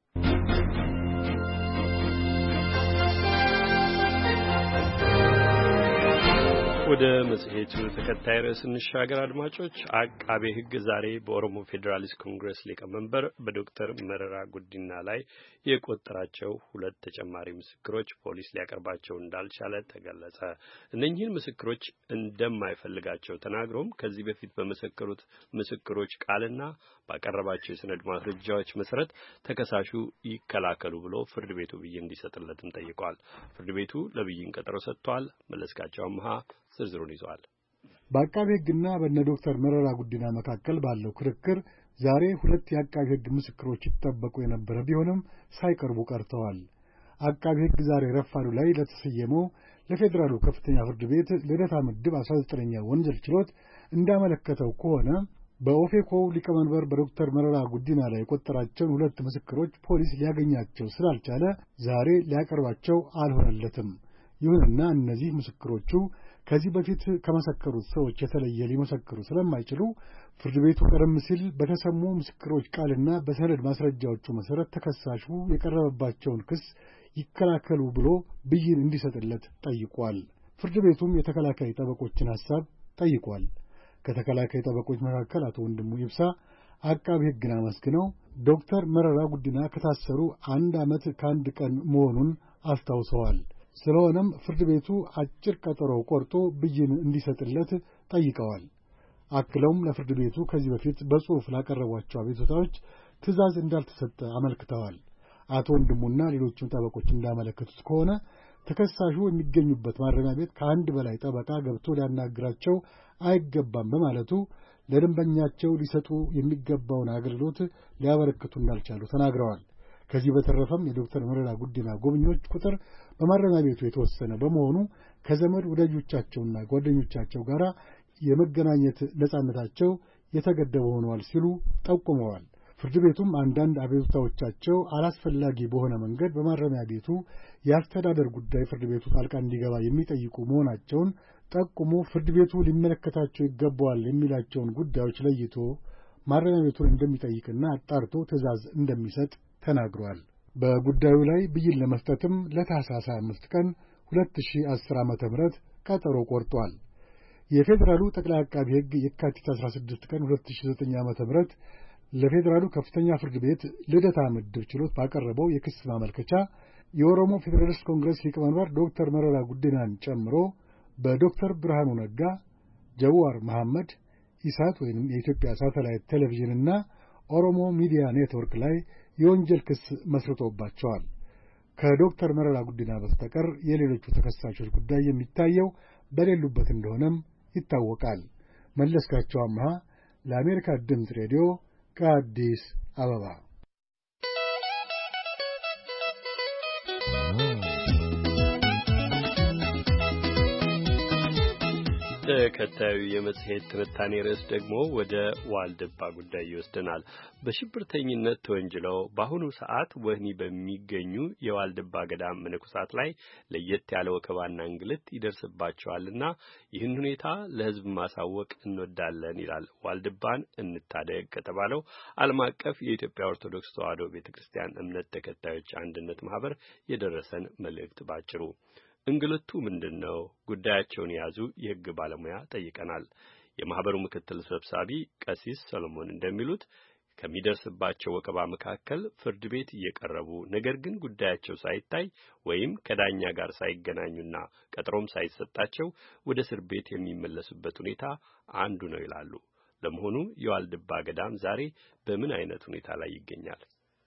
ወደ መጽሔቱ ተከታይ ርዕስ እንሻገር። አድማጮች፣ አቃቤ ሕግ ዛሬ በኦሮሞ ፌዴራሊስት ኮንግረስ ሊቀመንበር በዶክተር መረራ ጉዲና ላይ የቆጠራቸው ሁለት ተጨማሪ ምስክሮች ፖሊስ ሊያቀርባቸው እንዳልቻለ ተገለጸ። እነኚህን ምስክሮች እንደማይፈልጋቸው ተናግሮም ከዚህ በፊት በመሰከሩት ምስክሮች ቃልና ባቀረባቸው የሰነድ ማስረጃዎች መሰረት ተከሳሹ ይከላከሉ ብሎ ፍርድ ቤቱ ብይን እንዲሰጥለትም ጠይቋል። ፍርድ ቤቱ ለብይን ቀጠሮ ሰጥቷል። መለስካቸው አምሃ ዝርዝሩን ይዟል። በአቃቤ ሕግና በእነ ዶክተር መረራ ጉዲና መካከል ባለው ክርክር ዛሬ ሁለት የአቃቤ ሕግ ምስክሮች ይጠበቁ የነበረ ቢሆንም ሳይቀርቡ ቀርተዋል። አቃቤ ሕግ ዛሬ ረፋዱ ላይ ለተሰየመው ለፌዴራሉ ከፍተኛ ፍርድ ቤት ልደታ ምድብ አስራ ዘጠነኛ ወንጀል ችሎት እንዳመለከተው ከሆነ በኦፌኮው ሊቀመንበር በዶክተር መረራ ጉዲና ላይ የቆጠራቸውን ሁለት ምስክሮች ፖሊስ ሊያገኛቸው ስላልቻለ ዛሬ ሊያቀርባቸው አልሆነለትም። ይሁንና እነዚህ ምስክሮቹ ከዚህ በፊት ከመሰከሩት ሰዎች የተለየ ሊመሰክሩ ስለማይችሉ ፍርድ ቤቱ ቀደም ሲል በተሰሙ ምስክሮች ቃልና በሰነድ ማስረጃዎቹ መሠረት ተከሳሹ የቀረበባቸውን ክስ ይከላከሉ ብሎ ብይን እንዲሰጥለት ጠይቋል። ፍርድ ቤቱም የተከላካይ ጠበቆችን ሐሳብ ጠይቋል። ከተከላካይ ጠበቆች መካከል አቶ ወንድሙ ይብሳ አቃቢ ሕግን አመስግነው ዶክተር መረራ ጉዲና ከታሰሩ አንድ ዓመት ከአንድ ቀን መሆኑን አስታውሰዋል። ስለሆነም ፍርድ ቤቱ አጭር ቀጠሮ ቆርጦ ብይን እንዲሰጥለት ጠይቀዋል። አክለውም ለፍርድ ቤቱ ከዚህ በፊት በጽሑፍ ላቀረቧቸው አቤቱታዎች ትዕዛዝ እንዳልተሰጠ አመልክተዋል። አቶ ወንድሙና ሌሎችም ጠበቆች እንዳመለከቱት ከሆነ ተከሳሹ የሚገኙበት ማረሚያ ቤት ከአንድ በላይ ጠበቃ ገብቶ ሊያናግራቸው አይገባም በማለቱ ለደንበኛቸው ሊሰጡ የሚገባውን አገልግሎት ሊያበረክቱ እንዳልቻሉ ተናግረዋል። ከዚህ በተረፈም የዶክተር መረራ ጉዲና ጎብኚዎች ቁጥር በማረሚያ ቤቱ የተወሰነ በመሆኑ ከዘመድ ወዳጆቻቸውና ጓደኞቻቸው ጋር የመገናኘት ነጻነታቸው የተገደበ ሆነዋል ሲሉ ጠቁመዋል። ፍርድ ቤቱም አንዳንድ አቤቱታዎቻቸው አላስፈላጊ በሆነ መንገድ በማረሚያ ቤቱ የአስተዳደር ጉዳይ ፍርድ ቤቱ ጣልቃ እንዲገባ የሚጠይቁ መሆናቸውን ጠቁሞ ፍርድ ቤቱ ሊመለከታቸው ይገባዋል የሚላቸውን ጉዳዮች ለይቶ ማረሚያ ቤቱን እንደሚጠይቅና አጣርቶ ትዕዛዝ እንደሚሰጥ ተናግሯል። በጉዳዩ ላይ ብይን ለመስጠትም ለታህሳስ አምስት ቀን ሁለት ሺህ አስር ዓመተ ምህረት ቀጠሮ ቆርጧል። የፌዴራሉ ጠቅላይ አቃቢ ሕግ የካቲት አስራ ስድስት ቀን ሁለት ሺህ ዘጠኝ ዓመተ ምህረት ለፌዴራሉ ከፍተኛ ፍርድ ቤት ልደታ ምድብ ችሎት ባቀረበው የክስ ማመልከቻ የኦሮሞ ፌዴራሊስት ኮንግሬስ ሊቀመንበር ዶክተር መረራ ጉዲናን ጨምሮ በዶክተር ብርሃኑ ነጋ፣ ጀዋር መሐመድ፣ ኢሳት ወይም የኢትዮጵያ ሳተላይት ቴሌቪዥንና ኦሮሞ ሚዲያ ኔትወርክ ላይ የወንጀል ክስ መስርቶባቸዋል። ከዶክተር መረራ ጉዲና በስተቀር የሌሎቹ ተከሳሾች ጉዳይ የሚታየው በሌሉበት እንደሆነም ይታወቃል። መለስካቸው አምሃ ለአሜሪካ ድምፅ ሬዲዮ ከአዲስ አበባ። ተከታዩ የመጽሔት ትንታኔ ርዕስ ደግሞ ወደ ዋልድባ ጉዳይ ይወስደናል። በሽብርተኝነት ተወንጅለው በአሁኑ ሰዓት ወህኒ በሚገኙ የዋልድባ ገዳም መነኮሳት ላይ ለየት ያለ ወከባና እንግልት ይደርስባቸዋልና ይህን ሁኔታ ለሕዝብ ማሳወቅ እንወዳለን ይላል ዋልድባን እንታደግ ከተባለው ዓለም አቀፍ የኢትዮጵያ ኦርቶዶክስ ተዋሕዶ ቤተክርስቲያን እምነት ተከታዮች አንድነት ማህበር የደረሰን መልእክት ባጭሩ። እንግልቱ ምንድነው? ጉዳያቸውን የያዙ የሕግ ባለሙያ ጠይቀናል። የማህበሩ ምክትል ሰብሳቢ ቀሲስ ሰሎሞን እንደሚሉት ከሚደርስባቸው ወከባ መካከል ፍርድ ቤት እየቀረቡ ነገር ግን ጉዳያቸው ሳይታይ ወይም ከዳኛ ጋር ሳይገናኙና ቀጠሮም ሳይሰጣቸው ወደ እስር ቤት የሚመለሱበት ሁኔታ አንዱ ነው ይላሉ። ለመሆኑ የዋልድባ ገዳም ዛሬ በምን አይነት ሁኔታ ላይ ይገኛል?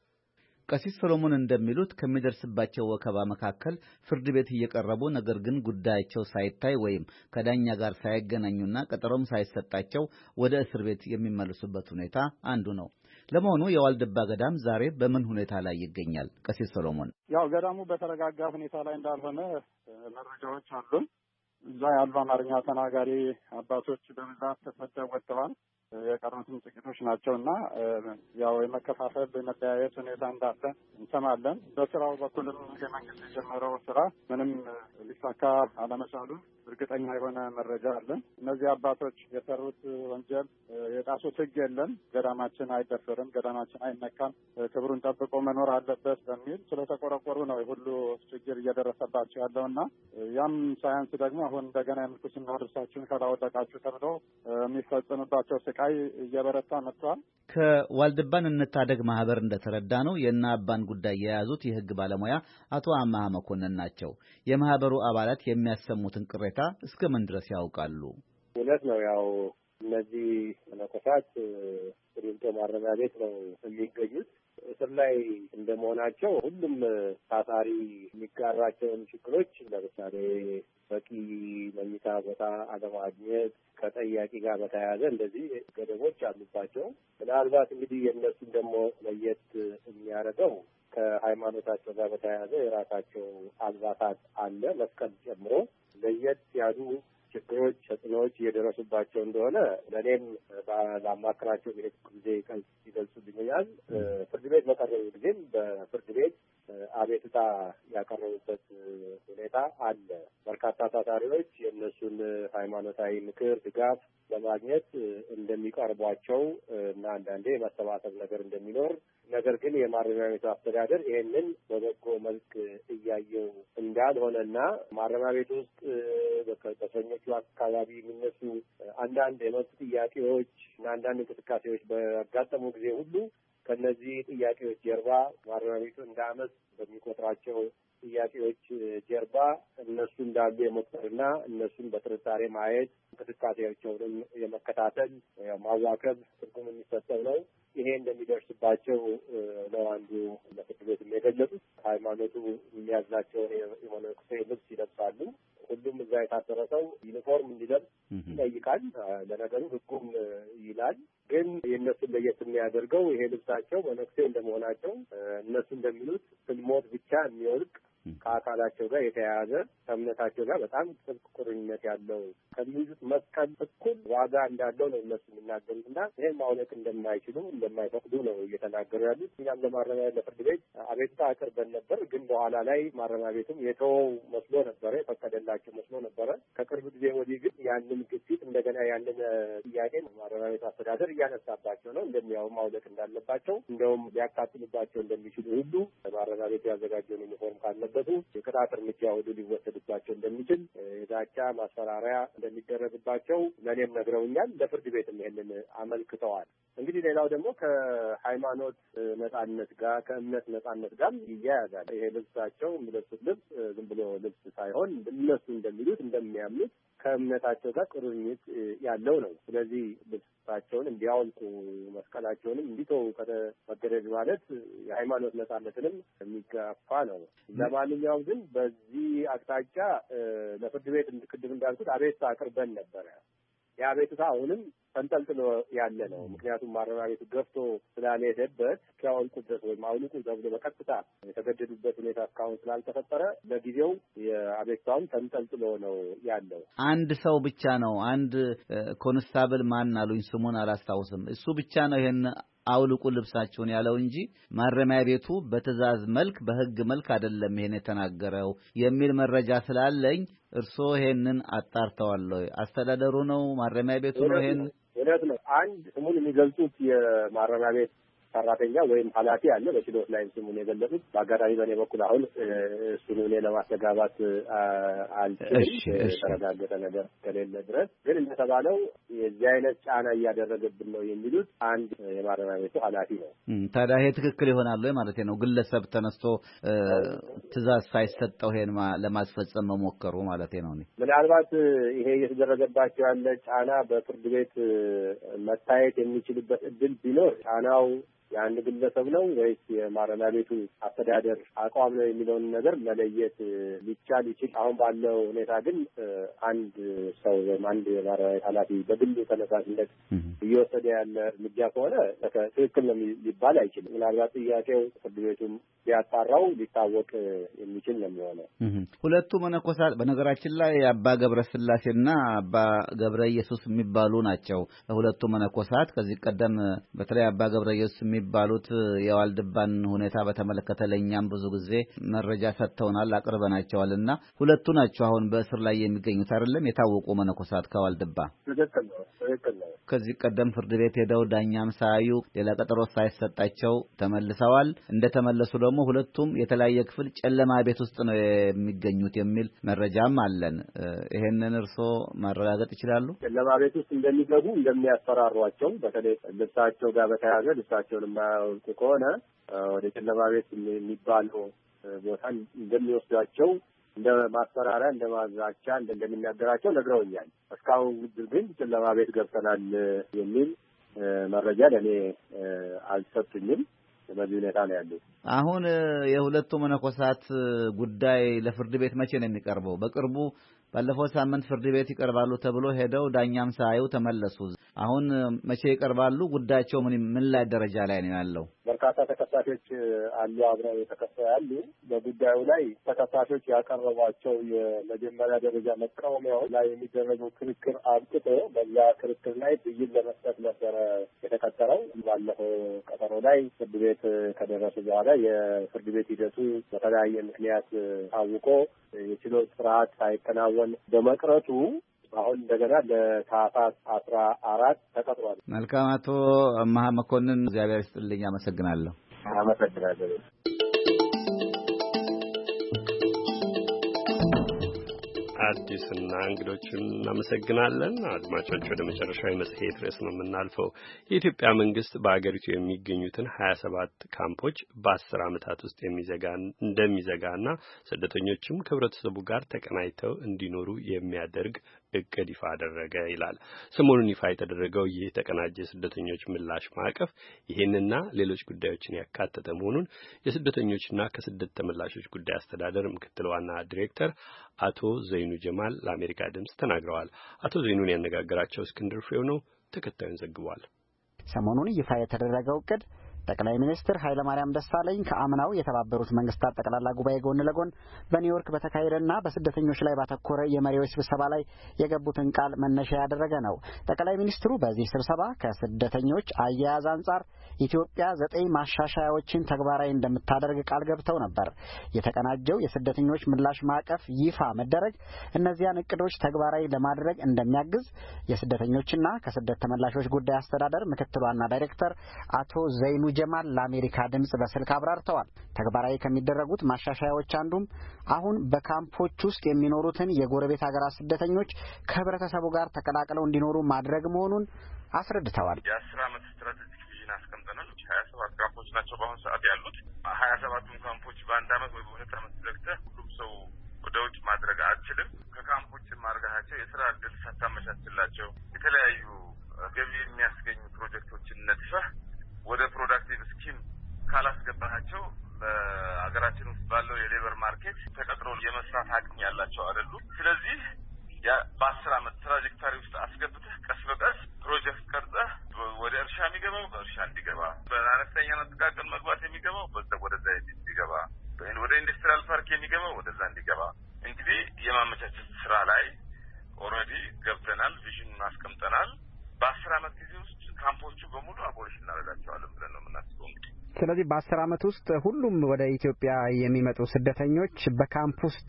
ቀሲስ ሰሎሞን እንደሚሉት ከሚደርስባቸው ወከባ መካከል ፍርድ ቤት እየቀረቡ ነገር ግን ጉዳያቸው ሳይታይ ወይም ከዳኛ ጋር ሳይገናኙና ቀጠሮም ሳይሰጣቸው ወደ እስር ቤት የሚመለሱበት ሁኔታ አንዱ ነው። ለመሆኑ የዋልድባ ገዳም ዛሬ በምን ሁኔታ ላይ ይገኛል? ቀሲስ ሰሎሞን ያው ገዳሙ በተረጋጋ ሁኔታ ላይ እንዳልሆነ መረጃዎች አሉን። እዛ ያሉ አማርኛ ተናጋሪ አባቶች በብዛት ተሰደው ወጥተዋል። የቀሩትም ጥቂቶች ናቸው እና ያው የመከፋፈል የመለያየት ሁኔታ እንዳለ እንሰማለን። በስራው በኩልም የመንግስት የጀመረው ስራ ምንም ሊሳካ አለመቻሉን እርግጠኛ የሆነ መረጃ አለን። እነዚህ አባቶች የሰሩት ወንጀል የጣሱት ሕግ የለም፣ ገዳማችን አይደፈርም፣ ገዳማችን አይነካም፣ ክብሩን ጠብቆ መኖር አለበት በሚል ስለተቆረቆሩ ነው ሁሉ ችግር እየደረሰባቸው ያለው እና ያም ሳያንስ ደግሞ አሁን እንደገና የምንኩስና ልብሳችሁን ካላወለቃችሁ ተብሎ የሚፈጽምባቸው ስቃይ እየበረታ መጥቷል። ከዋልድባን እንታደግ ማህበር እንደተረዳ ነው የእነ አባን ጉዳይ የያዙት የሕግ ባለሙያ አቶ አማሃ መኮንን ናቸው። የማህበሩ አባላት የሚያሰሙትን ቅሬታ እስከ ምን ድረስ ያውቃሉ? እውነት ነው። ያው እነዚህ መነኮሳት ቂሊንጦ ማረሚያ ቤት ነው የሚገኙት። እስር ላይ እንደመሆናቸው ሁሉም ታሳሪ የሚጋራቸውን ችግሮች ለምሳሌ በቂ መኝታ ቦታ አለማግኘት ከጠያቂ ጋር በተያያዘ እንደዚህ ገደቦች አሉባቸው። ምናልባት እንግዲህ የእነሱን ደግሞ ለየት የሚያደርገው ከሃይማኖታቸው ጋር በተያያዘ የራሳቸው አልባሳት አለ መስቀል ጨምሮ ለየት ያሉ ችግሮች፣ ተጽዕኖዎች እየደረሱባቸው እንደሆነ ለእኔም ላማክራቸው ጊዜ ይገልጹልኛል። ፍርድ ቤት በቀረቡ ጊዜም በፍርድ ቤት አቤቱታ ያቀረቡበት ሁኔታ አለ። በርካታ ታሳሪዎች የእነሱን ሃይማኖታዊ ምክር፣ ድጋፍ ለማግኘት እንደሚቀርቧቸው እና አንዳንዴ የማሰባሰብ ነገር እንደሚኖር፣ ነገር ግን የማረሚያ ቤቱ አስተዳደር ይሄንን በበጎ መልክ እያየው እንዳልሆነና ማረሚያ ቤት ውስጥ በእስረኞቹ አካባቢ የሚነሱ አንዳንድ የመብት ጥያቄዎች እና አንዳንድ እንቅስቃሴዎች በአጋጠሙ ጊዜ ሁሉ ከነዚህ ጥያቄዎች ጀርባ ማረሚያ ቤቱ እንደ አመፅ በሚቆጥራቸው ጥያቄዎች ጀርባ እነሱ እንዳሉ የመቁጠርና እነሱን በጥርጣሬ ማየት እንቅስቃሴያቸውንም የመከታተል ማዋከብ ትርጉም የሚሰጠው ነው። ይሄ እንደሚደርስባቸው ነው አንዱ ለፍርድ ቤት የገለጹት። ሃይማኖቱ የሚያዝናቸውን የመነኩሴ ልብስ ይለብሳሉ። ሁሉም እዛ የታሰረ ሰው ዩኒፎርም እንዲለብስ ይጠይቃል። ለነገሩ ሕጉም ይላል። ግን የእነሱን ለየት የሚያደርገው ይሄ ልብሳቸው መነኩሴ እንደመሆናቸው እነሱ እንደሚሉት ስንሞት ብቻ የሚወልቅ ከአካላቸው ጋር የተያያዘ ከእምነታቸው ጋር በጣም ጥብቅ ቁርኝነት ያለው ከሚይዙት መስቀል እኩል ዋጋ እንዳለው ነው እነሱ የሚናገሩት እና ይህን ማውለቅ እንደማይችሉ እንደማይፈቅዱ ነው እየተናገሩ ያሉት። እኛም ለማረሚያ ለፍርድ ቤት አቤቱታ አቅርበን ነበር። ግን በኋላ ላይ ማረሚያ ቤቱም የተወው መስሎ ነበረ፣ የፈቀደላቸው መስሎ ነበረ። ከቅርብ ጊዜ ወዲህ ግን ያንን ግፊት እንደገና ያንን ጥያቄ ማረሚያ ቤቱ አስተዳደር እያነሳባቸው ነው። እንደሚያው ማውለቅ እንዳለባቸው እንደውም ሊያካትሉባቸው እንደሚችሉ ሁሉ ማረሚያ ቤቱ ያዘጋጀውን ዩኒፎርም ካለ የቅጣት እርምጃ ሁሉ ሊወሰድባቸው እንደሚችል የዛቻ ማስፈራሪያ እንደሚደረግባቸው ለእኔም ነግረውኛል። ለፍርድ ቤትም ይሄንን አመልክተዋል። እንግዲህ ሌላው ደግሞ ከሃይማኖት ነጻነት ጋር ከእምነት ነጻነት ጋር ይያያዛል። ይሄ ልብሳቸው የሚለብሱት ልብስ ዝም ብሎ ልብስ ሳይሆን እነሱ እንደሚሉት እንደሚያምኑት ከእምነታቸው ጋር ቁርኝት ያለው ነው። ስለዚህ ልብሳቸውን እንዲያወልቁ መስቀላቸውንም እንዲተው ከተፈቀደ ማለት የሃይማኖት ነጻነትንም የሚጋፋ ነው። ለማንኛውም ግን በዚህ አቅጣጫ ለፍርድ ቤት ቅድም እንዳልኩት አቤቱታ አቅርበን ነበረ። የአቤቱታ አሁንም ተንጠልጥሎ ያለ ነው። ምክንያቱም ማረሚያ ቤቱ ገፍቶ ስላልሄደበት እስኪያወልቁ ድረስ ወይም አውልቁ ተብሎ በቀጥታ የተገደዱበት ሁኔታ እስካሁን ስላልተፈጠረ ለጊዜው የአቤቱታውን ተንጠልጥሎ ነው ያለው። አንድ ሰው ብቻ ነው አንድ ኮንስታብል ማን አሉኝ ስሙን አላስታውስም። እሱ ብቻ ነው ይሄን አውልቁ ልብሳቸውን ያለው እንጂ ማረሚያ ቤቱ በትዕዛዝ መልክ በሕግ መልክ አይደለም ይሄን የተናገረው የሚል መረጃ ስላለኝ እርስዎ ይሄንን አጣርተዋል ወይ? አስተዳደሩ ነው ማረሚያ ቤቱ ነው? ይሄን እውነት ነው። አንድ ስሙን የሚገልጹት የማረሚያ ቤት ሰራተኛ ወይም ኃላፊ አለ። በችሎት ላይ ስሙን የገለጹት በአጋጣሚ በእኔ በኩል አሁን እሱን እኔ ለማስተጋባት አልችልም የተረጋገጠ ነገር ከሌለ ድረስ። ግን እንደተባለው የዚህ አይነት ጫና እያደረገብን ነው የሚሉት አንድ የማረሚያ ቤቱ ኃላፊ ነው። ታዲያ ይሄ ትክክል ይሆናል ወይ ማለት ነው? ግለሰብ ተነስቶ ትዕዛዝ ሳይሰጠው ይሄን ለማስፈጸም መሞከሩ ማለት ነው። ምናልባት ይሄ እየተደረገባቸው ያለ ጫና በፍርድ ቤት መታየት የሚችልበት እድል ቢኖር ጫናው የአንድ ግለሰብ ነው ወይስ የማረሚያ ቤቱ አስተዳደር አቋም ነው የሚለውን ነገር መለየት ሊቻል ይችል። አሁን ባለው ሁኔታ ግን አንድ ሰው ወይም አንድ የማረሚያ ቤት ኃላፊ በግሉ ተነሳሽነት እየወሰደ ያለ እርምጃ ከሆነ ትክክል ነው ሊባል አይችልም። ምናልባት ጥያቄው ፍርድ ቤቱም ሊያጣራው ሊታወቅ የሚችል ነው የሚሆነው። ሁለቱ መነኮሳት በነገራችን ላይ አባ ገብረ ስላሴና አባ ገብረ ኢየሱስ የሚባሉ ናቸው። ሁለቱ መነኮሳት ከዚህ ቀደም በተለይ አባ ገብረ ኢየሱስ የሚባሉት የዋልድባን ሁኔታ በተመለከተ ለኛም ብዙ ጊዜ መረጃ ሰጥተውናል፣ አቅርበናቸዋልና ሁለቱ ናቸው አሁን በእስር ላይ የሚገኙት አይደለም? የታወቁ መነኮሳት ከዋልድባ ትክክል ነው። ትክክል ነው። ከዚህ ቀደም ፍርድ ቤት ሄደው ዳኛም ሳያዩ ሌላ ቀጠሮ ሳይሰጣቸው ተመልሰዋል። እንደተመለሱ ደግሞ ሁለቱም የተለያየ ክፍል ጨለማ ቤት ውስጥ ነው የሚገኙት የሚል መረጃም አለን። ይሄንን እርስዎ ማረጋገጥ ይችላሉ? ጨለማ ቤት ውስጥ እንደሚገቡ እንደሚያስፈራሯቸው፣ በተለይ ልብሳቸው ጋር በተያያዘ ልብሳቸውን የማያወልቁ ከሆነ ወደ ጨለማ ቤት የሚባለው ቦታ እንደሚወስዷቸው እንደ ማስፈራሪያ እንደ ማዛቻ እንደሚናገራቸው ነግረውኛል። እስካሁን ግን ጨለማ ቤት ገብተናል የሚል መረጃ ለእኔ አልሰጡኝም። በዚህ ሁኔታ ነው ያለው። አሁን የሁለቱ መነኮሳት ጉዳይ ለፍርድ ቤት መቼ ነው የሚቀርበው? በቅርቡ ባለፈው ሳምንት ፍርድ ቤት ይቀርባሉ ተብሎ ሄደው ዳኛም ሳይው ተመለሱ። አሁን መቼ ይቀርባሉ? ጉዳያቸው ምን ምን ላይ ደረጃ ላይ ነው ያለው? በርካታ ተከሳሾች አሉ፣ አብረው የተከሰሱ ያሉ። በጉዳዩ ላይ ተከሳሾች ያቀረቧቸው የመጀመሪያ ደረጃ መቃወሚያዎች ላይ የሚደረገው ክርክር አብቅቶ በዛ ክርክር ላይ ብይን ለመስጠት ነበረ የተቀጠረው። ባለፈው ቀጠሮ ላይ ፍርድ ቤት ከደረሱ በኋላ የፍርድ ቤት ሂደቱ በተለያየ ምክንያት ታውቆ የችሎት ስርዓት ሳይከናወን በመቅረቱ አሁን እንደገና ለታህሳስ አስራ አራት ተቀጥሯል። መልካም አቶ አማሃ መኮንን እግዚአብሔር ይስጥልኝ። አመሰግናለሁ። አመሰግናለሁ። አዲስና እንግዶችን እናመሰግናለን። አድማጮች ወደ መጨረሻዊ መጽሔት ርዕስ ነው የምናልፈው። የኢትዮጵያ መንግስት በአገሪቱ የሚገኙትን ሀያ ሰባት ካምፖች በአስር ዓመታት ውስጥ የሚዘጋ እንደሚዘጋና ስደተኞችም ከህብረተሰቡ ጋር ተቀናጅተው እንዲኖሩ የሚያደርግ እቅድ ይፋ አደረገ ይላል። ሰሞኑን ይፋ የተደረገው ይህ የተቀናጀ ስደተኞች ምላሽ ማዕቀፍ ይህንና ሌሎች ጉዳዮችን ያካተተ መሆኑን የስደተኞችና ከስደት ተመላሾች ጉዳይ አስተዳደር ምክትል ዋና ዲሬክተር አቶ ዘይኑ ጀማል ለአሜሪካ ድምጽ ተናግረዋል። አቶ ዘይኑን ያነጋገራቸው እስክንድር ፍሬው ነው፣ ተከታዩን ዘግቧል። ሰሞኑን ይፋ የተደረገው እቅድ ጠቅላይ ሚኒስትር ኃይለማርያም ደሳለኝ ከአምናው የተባበሩት መንግስታት ጠቅላላ ጉባኤ ጎን ለጎን በኒውዮርክ በተካሄደና በስደተኞች ላይ ባተኮረ የመሪዎች ስብሰባ ላይ የገቡትን ቃል መነሻ ያደረገ ነው። ጠቅላይ ሚኒስትሩ በዚህ ስብሰባ ከስደተኞች አያያዝ አንጻር ኢትዮጵያ ዘጠኝ ማሻሻያዎችን ተግባራዊ እንደምታደርግ ቃል ገብተው ነበር። የተቀናጀው የስደተኞች ምላሽ ማዕቀፍ ይፋ መደረግ እነዚያን እቅዶች ተግባራዊ ለማድረግ እንደሚያግዝ የስደተኞችና ከስደት ተመላሾች ጉዳይ አስተዳደር ምክትል ዋና ዳይሬክተር አቶ ዘይኑ ጀማል ለአሜሪካ ድምጽ በስልክ አብራርተዋል። ተግባራዊ ከሚደረጉት ማሻሻያዎች አንዱም አሁን በካምፖች ውስጥ የሚኖሩትን የጎረቤት ሀገራት ስደተኞች ከህብረተሰቡ ጋር ተቀላቅለው እንዲኖሩ ማድረግ መሆኑን አስረድተዋል። የአስር ዓመት ስትራቴጂክ ቪዥን አስቀምጠናል። ሀያ ሰባት ካምፖች ናቸው በአሁኑ ሰዓት ያሉት። ሀያ ሰባቱን ካምፖች በአንድ አመት ወይ በሁለት አመት ዘግተህ ሁሉም ሰው ወደ ውጭ ማድረግ አትችልም። ከካምፖች ማርጋቸው የስራ እድል ሳታመቻችላቸው የተለያዩ ገቢ የሚያስገኙ ፕሮጀክቶችን ነድፈህ ወደ ፕሮዳክቲቭ ስኪም ካላስገባቸው በሀገራችን ውስጥ ባለው የሌበር ማርኬት ተቀጥሮ የመስራት አቅም ያላቸው አይደሉም። ስለዚህ በአስር አመት ትራጀክታሪ ውስጥ አስገብተህ ቀስ በቀስ ፕሮጀክት ቀርጸህ ወደ እርሻ የሚገባው በእርሻ እንዲገባ፣ በአነስተኛና ጥቃቅን መግባት የሚገባው በዛ ወደዛ እንዲገባ፣ ወደ ኢንዱስትሪያል ፓርክ የሚገባው ወደዛ እንዲገባ እንግዲህ የማመቻቸት ስራ ላይ ኦልሬዲ ገብተናል። ቪዥን አስቀምጠናል። በአስር አመት ጊዜ ውስጥ ካምፖቹ በሙሉ አቦሊሽ እናደርጋቸዋለን ብለን ነው የምናስበው። እንግዲህ ስለዚህ በአስር አመት ውስጥ ሁሉም ወደ ኢትዮጵያ የሚመጡ ስደተኞች በካምፕ ውስጥ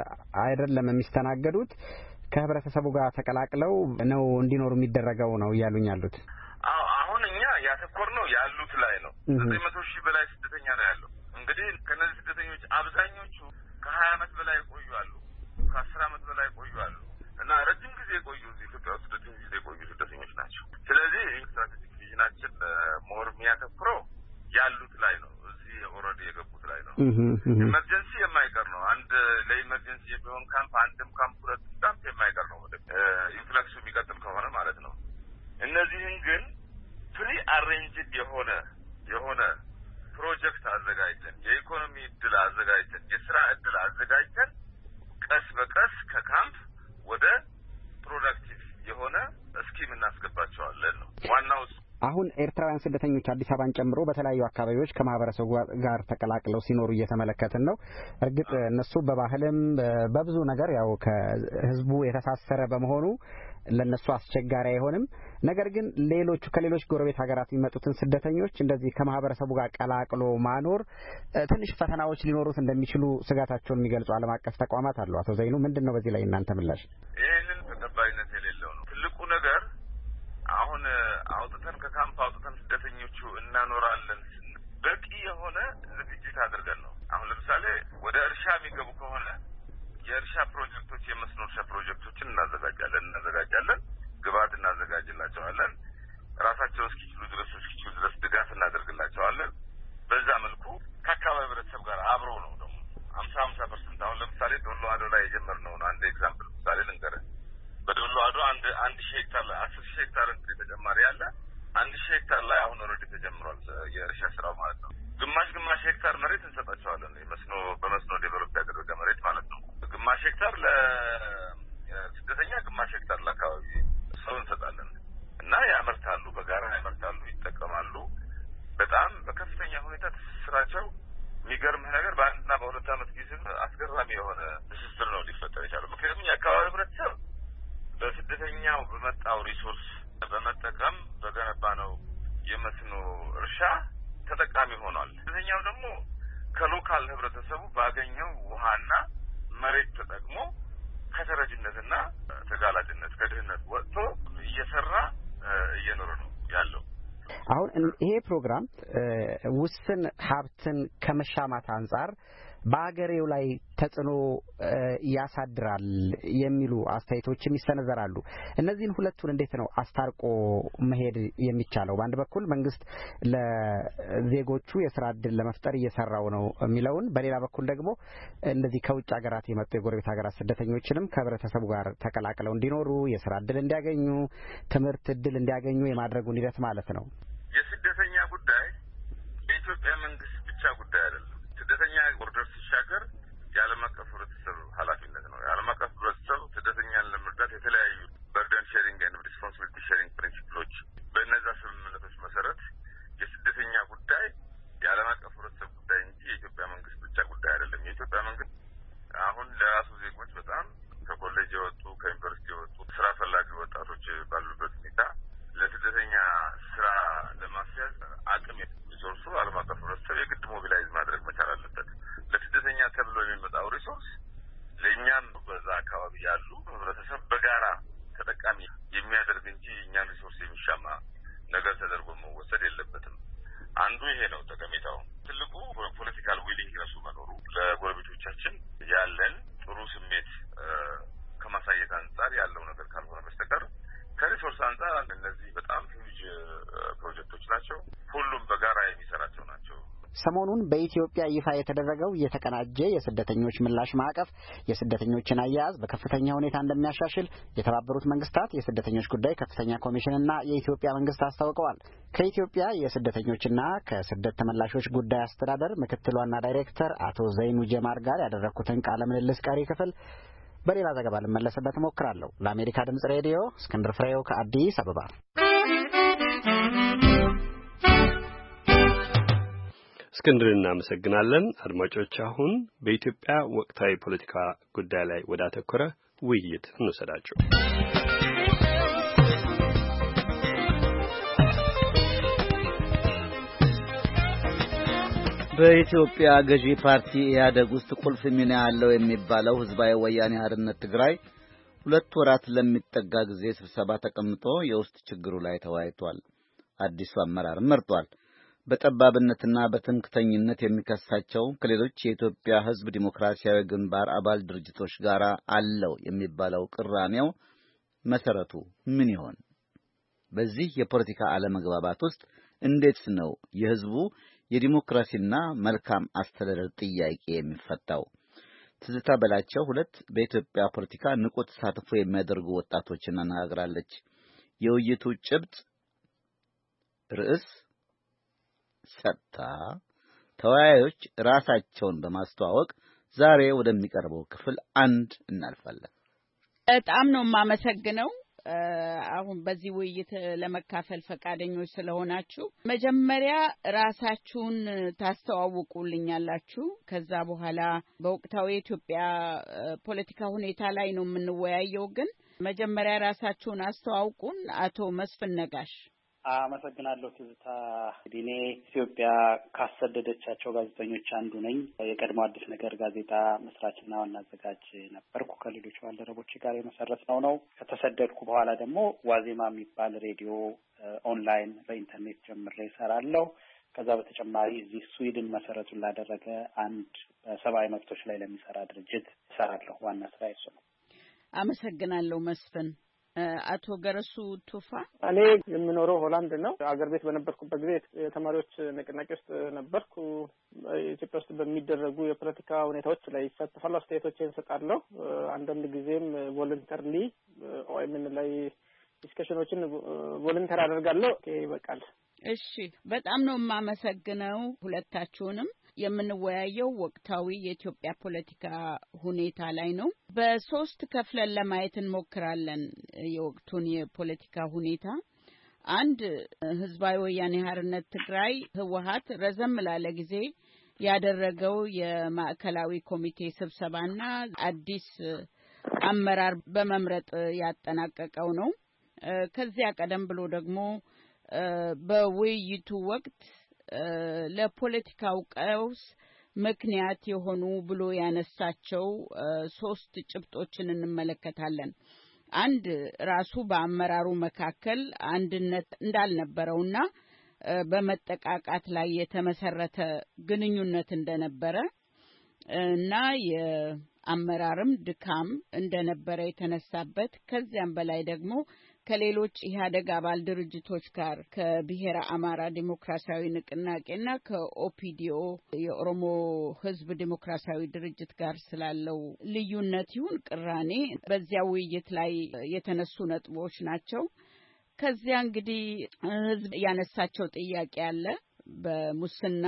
አይደለም የሚስተናገዱት፣ ከህብረተሰቡ ጋር ተቀላቅለው ነው እንዲኖሩ የሚደረገው ነው እያሉኝ ያሉት። አዎ አሁን እኛ ያተኮርነው ያሉት ላይ ነው። ዘጠኝ መቶ ሺህ በላይ ስደተኛ ነው ያለው። እንግዲህ ከነዚህ ስደተኞች አብዛኞቹ ከሀያ አመት በላይ ቆዩ አሉ፣ ከአስር አመት በላይ ቆዩ አሉ እና ረጅም ጊዜ ቆዩ እዚህ ኢትዮጵያ ውስጥ ረጅም ጊዜ ቆዩ ስደተኞች ናቸው። ስለዚህ ስትራቴጂክ ቪዥናችን ሞር የሚያተኩረው ያሉት ላይ ነው። እዚህ ኦልሬዲ የገቡት ላይ ነው። ኢመርጀንሲ የማይቀር ነው። አንድ ለኢመርጀንሲ የሚሆን ካምፕ አንድም ካምፕ ሁለት ካምፕ የማይቀር ነው። ኢንፍለክሱ የሚቀጥል ከሆነ ማለት ነው። እነዚህን ግን ፕሪ አሬንጅድ የሆነ የሆነ ፕሮጀክት አዘጋጅተን የኢኮኖሚ እድል አዘጋጅተን የስራ እድል አዘጋጅተን ቀስ በቀስ ከካምፕ ወደ ፕሮዳክቲቭ የሆነ ስኪም እናስገባቸዋለን ነው ዋናው። አሁን ኤርትራውያን ስደተኞች አዲስ አበባን ጨምሮ በተለያዩ አካባቢዎች ከማህበረሰቡ ጋር ተቀላቅለው ሲኖሩ እየተመለከትን ነው። እርግጥ እነሱ በባህልም በብዙ ነገር ያው ከህዝቡ የተሳሰረ በመሆኑ ለነሱ አስቸጋሪ አይሆንም። ነገር ግን ሌሎቹ ከሌሎች ጎረቤት ሀገራት የሚመጡትን ስደተኞች እንደዚህ ከማህበረሰቡ ጋር ቀላቅሎ ማኖር ትንሽ ፈተናዎች ሊኖሩት እንደሚችሉ ስጋታቸውን የሚገልጹ ዓለም አቀፍ ተቋማት አሉ። አቶ ዘይኑ ምንድን ነው በዚህ ላይ እናንተ ምላሽ? ይህንን ተቀባይነት የሌለው ነው። ትልቁ ነገር አሁን አውጥተን ከካምፕ አውጥተን ስደተኞቹ እናኖራለን ስንል በቂ የሆነ ዝግጅት አድርገን ነው። አሁን ለምሳሌ ወደ እርሻ የሚገቡ ከሆነ የእርሻ ፕሮጀክቶች የመስኖ እርሻ ፕሮጀክቶችን እናዘጋጃለን እናዘጋጃለን ግብዓት እናዘጋጅላቸዋለን። ራሳቸው እስኪችሉ ድረስ እስኪችሉ ድረስ ድጋፍ እናደርግላቸዋለን። በዛ መልኩ ከአካባቢ ህብረተሰብ ጋር አብሮ ነው ደግሞ ሀምሳ ሀምሳ ፐርሰንት አሁን ለምሳሌ ዶሎ አዶ ላይ የጀመርነው ነው። አንድ ኤግዛምፕል ምሳሌ ልንገርህ። በዶሎ አዶ አንድ አንድ ሺህ ሄክታር ላይ አስር ሺህ ሄክታር እንግዲህ ተጨማሪ ያለ አንድ ሺህ ሄክታር ላይ አሁን ኦልሬዲ ተጀምሯል የእርሻ ስራው ማለት ነው። ግማሽ ግማሽ ሄክታር መሬት እንሰጣቸዋለን። የመስኖ በመስኖ ዴቨሎፕ ያደረገ መሬት ማለት ነው። ግማሽ ሄክታር ለ ለስደተኛ ግማሽ ሄክታር ለአካባቢ ሰው እንሰጣለን እና ያመርታሉ፣ በጋራ ያመርታሉ፣ ይጠቀማሉ። በጣም በከፍተኛ ሁኔታ ትስስራቸው የሚገርምህ ነገር በአንድና በሁለት ዓመት ጊዜ አስገራሚ የሆነ ትስስር ነው ሊፈጠር የቻለው። ምክንያቱም የአካባቢ ህብረተሰብ በስደተኛው በመጣው ሪሶርስ በመጠቀም በገነባ ነው የመስኖ እርሻ ተጠቃሚ ሆኗል። ስደተኛው ደግሞ ከሎካል ህብረተሰቡ ባገኘው ውሃና መሬት ተጠቅሞ ከተረጅነትና ተጋላጭነት ከድህነት ወጥቶ እየሰራ እየኖረ ነው ያለው። አሁን ይሄ ፕሮግራም ውስን ሀብትን ከመሻማት አንጻር በአገሬው ላይ ተጽዕኖ ያሳድራል የሚሉ አስተያየቶችም ይሰነዘራሉ። እነዚህን ሁለቱን እንዴት ነው አስታርቆ መሄድ የሚቻለው? በአንድ በኩል መንግስት ለዜጎቹ የስራ ዕድል ለመፍጠር እየሰራው ነው የሚለውን፣ በሌላ በኩል ደግሞ እንደዚህ ከውጭ ሀገራት የመጡ የጎረቤት ሀገራት ስደተኞችንም ከህብረተሰቡ ጋር ተቀላቅለው እንዲኖሩ የስራ ዕድል እንዲያገኙ፣ ትምህርት ዕድል እንዲያገኙ የማድረጉን ሂደት ማለት ነው። የስደተኛ ጉዳይ የኢትዮጵያ መንግስት ብቻ ጉዳይ አይደለም። ስደተኛ ቦርደር ሲሻገር የዓለም አቀፍ ህብረተሰብ ኃላፊነት ነው። የዓለም አቀፍ ህብረተሰብ ስደተኛን ለመርዳት የተለያዩ በርደን ሼሪንግ ኤንድ ሪስፖንሲቢሊቲ ሼሪንግ ፕሪንሲፕሎች በእነዛ ስምምነቶች መሰረት የስደተኛ ጉዳይ የዓለም አቀፍ ህብረተሰብ ጉዳይ እንጂ የኢትዮጵያ መንግስት ብቻ ጉዳይ አይደለም። የኢትዮጵያ መንግስት አሁን ለራሱ ዜጎች በጣም ከኮሌጅ የወጡ ከዩኒቨርሲቲ የወጡ ስራ ፈላጊ ወጣቶች ባሉበት ሁኔታ ለስደተኛ ስራ ለማስያዝ አቅም ሪሶርሱ ዓለም አቀፍ ህብረተሰብ የግድ ሞቢላይዝ ማድረግ መቻል አለበት። ለስደተኛ ተብሎ የሚመጣው ሪሶርስ ለእኛም በዛ አካባቢ ያሉ ህብረተሰብ በጋራ ተጠቃሚ የሚያደርግ እንጂ እኛን ሪሶርስ የሚሻማ ነገር ተደርጎ መወሰድ የለበትም። አንዱ ይሄ ነው ጠቀሜታው። ትልቁ ፖለቲካል ዊሊንግነሱ መኖሩ ለጎረቤቶቻችን ያለን ጥሩ ስሜት ከማሳየት አንጻር ያለው ነገር ካልሆነ በስተቀር ከሪሶርስ አንጻር እነዚህ በጣም ሂውጅ ፕሮጀክቶች ናቸው። ሁሉም በጋራ የሚሰራቸው ናቸው። ሰሞኑን በኢትዮጵያ ይፋ የተደረገው የተቀናጀ የስደተኞች ምላሽ ማዕቀፍ የስደተኞችን አያያዝ በከፍተኛ ሁኔታ እንደሚያሻሽል የተባበሩት መንግስታት የስደተኞች ጉዳይ ከፍተኛ ኮሚሽንና የኢትዮጵያ መንግስት አስታውቀዋል። ከኢትዮጵያ የስደተኞችና ከስደት ተመላሾች ጉዳይ አስተዳደር ምክትል ዋና ዳይሬክተር አቶ ዘይኑ ጀማር ጋር ያደረኩትን ቃለ ምልልስ ቀሪ ክፍል በሌላ ዘገባ ልመለስበት እሞክራለሁ። ለአሜሪካ ድምጽ ሬዲዮ እስክንድር ፍሬው ከአዲስ አበባ። እስክንድር እናመሰግናለን። አድማጮች አሁን በኢትዮጵያ ወቅታዊ ፖለቲካ ጉዳይ ላይ ወዳተኮረ ውይይት እንወሰዳችሁ። በኢትዮጵያ ገዢ ፓርቲ ኢህአዴግ ውስጥ ቁልፍ ሚና ያለው የሚባለው ህዝባዊ ወያኔ ሓርነት ትግራይ ሁለት ወራት ለሚጠጋ ጊዜ ስብሰባ ተቀምጦ የውስጥ ችግሩ ላይ ተወያይቷል። አዲሱ አመራር መርጧል። በጠባብነትና በትምክተኝነት የሚከሳቸው ከሌሎች የኢትዮጵያ ህዝብ ዲሞክራሲያዊ ግንባር አባል ድርጅቶች ጋር አለው የሚባለው ቅራኔው መሰረቱ ምን ይሆን? በዚህ የፖለቲካ አለመግባባት ውስጥ እንዴት ነው የህዝቡ የዲሞክራሲና መልካም አስተዳደር ጥያቄ የሚፈታው? ትዝታ በላቸው ሁለት በኢትዮጵያ ፖለቲካ ንቁ ተሳትፎ የሚያደርጉ ወጣቶችን አነጋግራለች። የውይይቱ ጭብጥ ርዕስ ሰጥታ ተወያዮች ራሳቸውን በማስተዋወቅ ዛሬ ወደሚቀርበው ክፍል አንድ እናልፋለን። በጣም ነው የማመሰግነው አሁን በዚህ ውይይት ለመካፈል ፈቃደኞች ስለሆናችሁ። መጀመሪያ ራሳችሁን ታስተዋውቁልኛላችሁ። ከዛ በኋላ በወቅታዊ የኢትዮጵያ ፖለቲካ ሁኔታ ላይ ነው የምንወያየው። ግን መጀመሪያ ራሳችሁን አስተዋውቁን። አቶ መስፍን ነጋሽ። አመሰግናለሁ ትዝታ። እንግዲህ እኔ ኢትዮጵያ ካሰደደቻቸው ጋዜጠኞች አንዱ ነኝ። የቀድሞ አዲስ ነገር ጋዜጣ መስራችና ዋና አዘጋጅ ነበርኩ። ከሌሎች ባልደረቦች ጋር የመሰረትነው ነው። ከተሰደድኩ በኋላ ደግሞ ዋዜማ የሚባል ሬዲዮ ኦንላይን በኢንተርኔት ጀምሬ እሰራለሁ። ከዛ በተጨማሪ እዚህ ስዊድን መሰረቱን ላደረገ አንድ በሰብአዊ መብቶች ላይ ለሚሰራ ድርጅት እሰራለሁ። ዋና ስራ እሱ ነው። አመሰግናለሁ መስፍን። አቶ ገረሱ ቱፋ። እኔ የምኖረው ሆላንድ ነው። አገር ቤት በነበርኩበት ጊዜ የተማሪዎች ንቅናቄ ውስጥ ነበርኩ። ኢትዮጵያ ውስጥ በሚደረጉ የፖለቲካ ሁኔታዎች ላይ ይሳተፋለሁ፣ አስተያየቶችን እሰጣለሁ። አንዳንድ ጊዜም ቮለንተርሊ ኦኤምን ላይ ዲስከሽኖችን ቮለንተር አደርጋለሁ። ይበቃል። እሺ፣ በጣም ነው የማመሰግነው ሁለታችሁንም። የምንወያየው ወቅታዊ የኢትዮጵያ ፖለቲካ ሁኔታ ላይ ነው። በሶስት ከፍለን ለማየት እንሞክራለን የወቅቱን የፖለቲካ ሁኔታ። አንድ ህዝባዊ ወያኔ ሓርነት ትግራይ ህወሓት ረዘም ላለ ጊዜ ያደረገው የማዕከላዊ ኮሚቴ ስብሰባና አዲስ አመራር በመምረጥ ያጠናቀቀው ነው። ከዚያ ቀደም ብሎ ደግሞ በውይይቱ ወቅት ለፖለቲካው ቀውስ ምክንያት የሆኑ ብሎ ያነሳቸው ሶስት ጭብጦችን እንመለከታለን። አንድ ራሱ በአመራሩ መካከል አንድነት እንዳልነበረውና በመጠቃቃት ላይ የተመሰረተ ግንኙነት እንደነበረ እና የአመራርም ድካም እንደነበረ የተነሳበት ከዚያም በላይ ደግሞ ከሌሎች ኢህአዴግ አባል ድርጅቶች ጋር ከብሔረ አማራ ዲሞክራሲያዊ ንቅናቄና ከኦፒዲኦ የኦሮሞ ህዝብ ዲሞክራሲያዊ ድርጅት ጋር ስላለው ልዩነት ይሁን ቅራኔ በዚያ ውይይት ላይ የተነሱ ነጥቦች ናቸው። ከዚያ እንግዲህ ህዝብ ያነሳቸው ጥያቄ አለ። በሙስና፣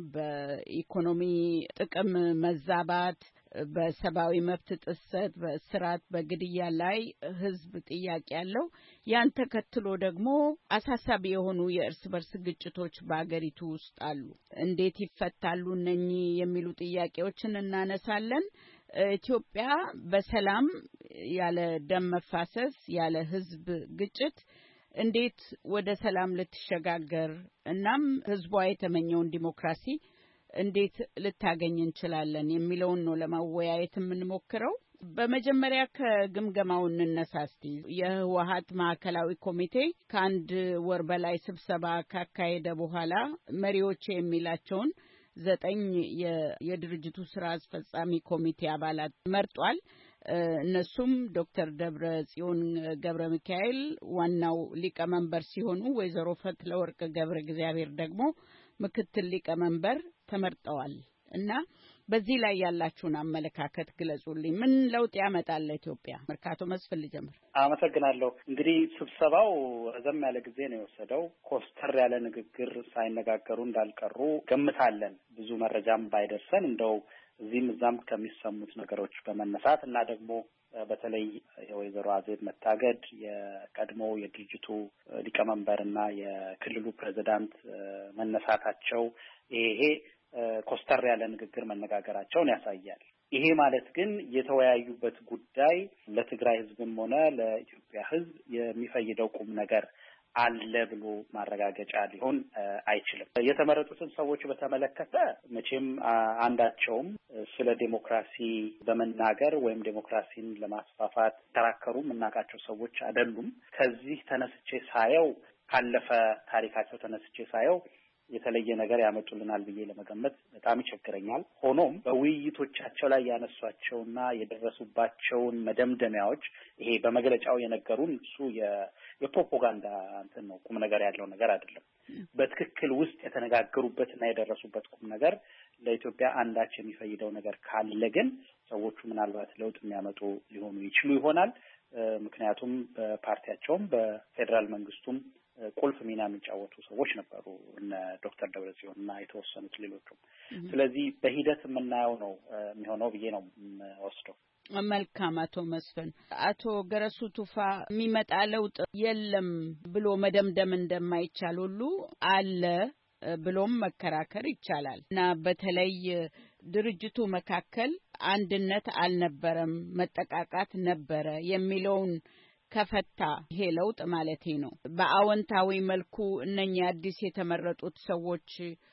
በኢኮኖሚ ጥቅም መዛባት፣ በሰብአዊ መብት ጥሰት፣ በእስራት፣ በግድያ ላይ ህዝብ ጥያቄ ያለው። ያን ተከትሎ ደግሞ አሳሳቢ የሆኑ የእርስ በርስ ግጭቶች በአገሪቱ ውስጥ አሉ። እንዴት ይፈታሉ እነኚህ የሚሉ ጥያቄዎችን እናነሳለን። ኢትዮጵያ በሰላም ያለ ደም መፋሰስ ያለ ህዝብ ግጭት እንዴት ወደ ሰላም ልትሸጋገር እናም ህዝቧ የተመኘውን ዲሞክራሲ እንዴት ልታገኝ እንችላለን የሚለውን ነው ለማወያየት የምንሞክረው። በመጀመሪያ ከግምገማው እንነሳ እስቲ። የህወሓት ማዕከላዊ ኮሚቴ ከአንድ ወር በላይ ስብሰባ ካካሄደ በኋላ መሪዎች የሚላቸውን ዘጠኝ የድርጅቱ ስራ አስፈጻሚ ኮሚቴ አባላት መርጧል። እነሱም ዶክተር ደብረ ጽዮን ገብረ ሚካኤል ዋናው ሊቀመንበር ሲሆኑ ወይዘሮ ፈትለወርቅ ገብረ እግዚአብሔር ደግሞ ምክትል ሊቀመንበር ተመርጠዋል። እና በዚህ ላይ ያላችሁን አመለካከት ግለጹልኝ። ምን ለውጥ ያመጣል ኢትዮጵያ? መርካቶ መስፍን ልጀምር። አመሰግናለሁ። እንግዲህ ስብሰባው ረዘም ያለ ጊዜ ነው የወሰደው። ኮስተር ያለ ንግግር ሳይነጋገሩ እንዳልቀሩ ገምታለን። ብዙ መረጃም ባይደርሰን እንደው እዚህም እዛም ከሚሰሙት ነገሮች በመነሳት እና ደግሞ በተለይ የወይዘሮ አዜብ መታገድ የቀድሞ የድርጅቱ ሊቀመንበርና የክልሉ ፕሬዝዳንት መነሳታቸው ይሄ ኮስተር ያለ ንግግር መነጋገራቸውን ያሳያል። ይሄ ማለት ግን የተወያዩበት ጉዳይ ለትግራይ ህዝብም ሆነ ለኢትዮጵያ ህዝብ የሚፈይደው ቁም ነገር አለ ብሎ ማረጋገጫ ሊሆን አይችልም። የተመረጡትን ሰዎች በተመለከተ መቼም አንዳቸውም ስለ ዲሞክራሲ በመናገር ወይም ዲሞክራሲን ለማስፋፋት ተራከሩ የምናውቃቸው ሰዎች አይደሉም። ከዚህ ተነስቼ ሳየው ካለፈ ታሪካቸው ተነስቼ ሳየው የተለየ ነገር ያመጡልናል ብዬ ለመገመት በጣም ይቸግረኛል። ሆኖም በውይይቶቻቸው ላይ ያነሷቸውና የደረሱባቸውን መደምደሚያዎች ይሄ በመግለጫው የነገሩን እሱ የፕሮፓጋንዳ እንትን ነው፣ ቁም ነገር ያለው ነገር አይደለም። በትክክል ውስጥ የተነጋገሩበትና የደረሱበት ቁም ነገር ለኢትዮጵያ አንዳች የሚፈይደው ነገር ካለ ግን ሰዎቹ ምናልባት ለውጥ የሚያመጡ ሊሆኑ ይችሉ ይሆናል። ምክንያቱም በፓርቲያቸውም በፌዴራል መንግስቱም ቁልፍ ሚና የሚጫወቱ ሰዎች ነበሩ እነ ዶክተር ደብረጽዮን እና የተወሰኑት ሌሎቹም። ስለዚህ በሂደት የምናየው ነው የሚሆነው ብዬ ነው ወስደው። መልካም። አቶ መስፍን፣ አቶ ገረሱ ቱፋ የሚመጣ ለውጥ የለም ብሎ መደምደም እንደማይቻል ሁሉ አለ ብሎም መከራከር ይቻላል እና በተለይ ድርጅቱ መካከል አንድነት አልነበረም፣ መጠቃቃት ነበረ የሚለውን ከፈታ ይሄ ለውጥ ማለቴ ነው። በአዎንታዊ መልኩ እነኛ አዲስ የተመረጡት ሰዎች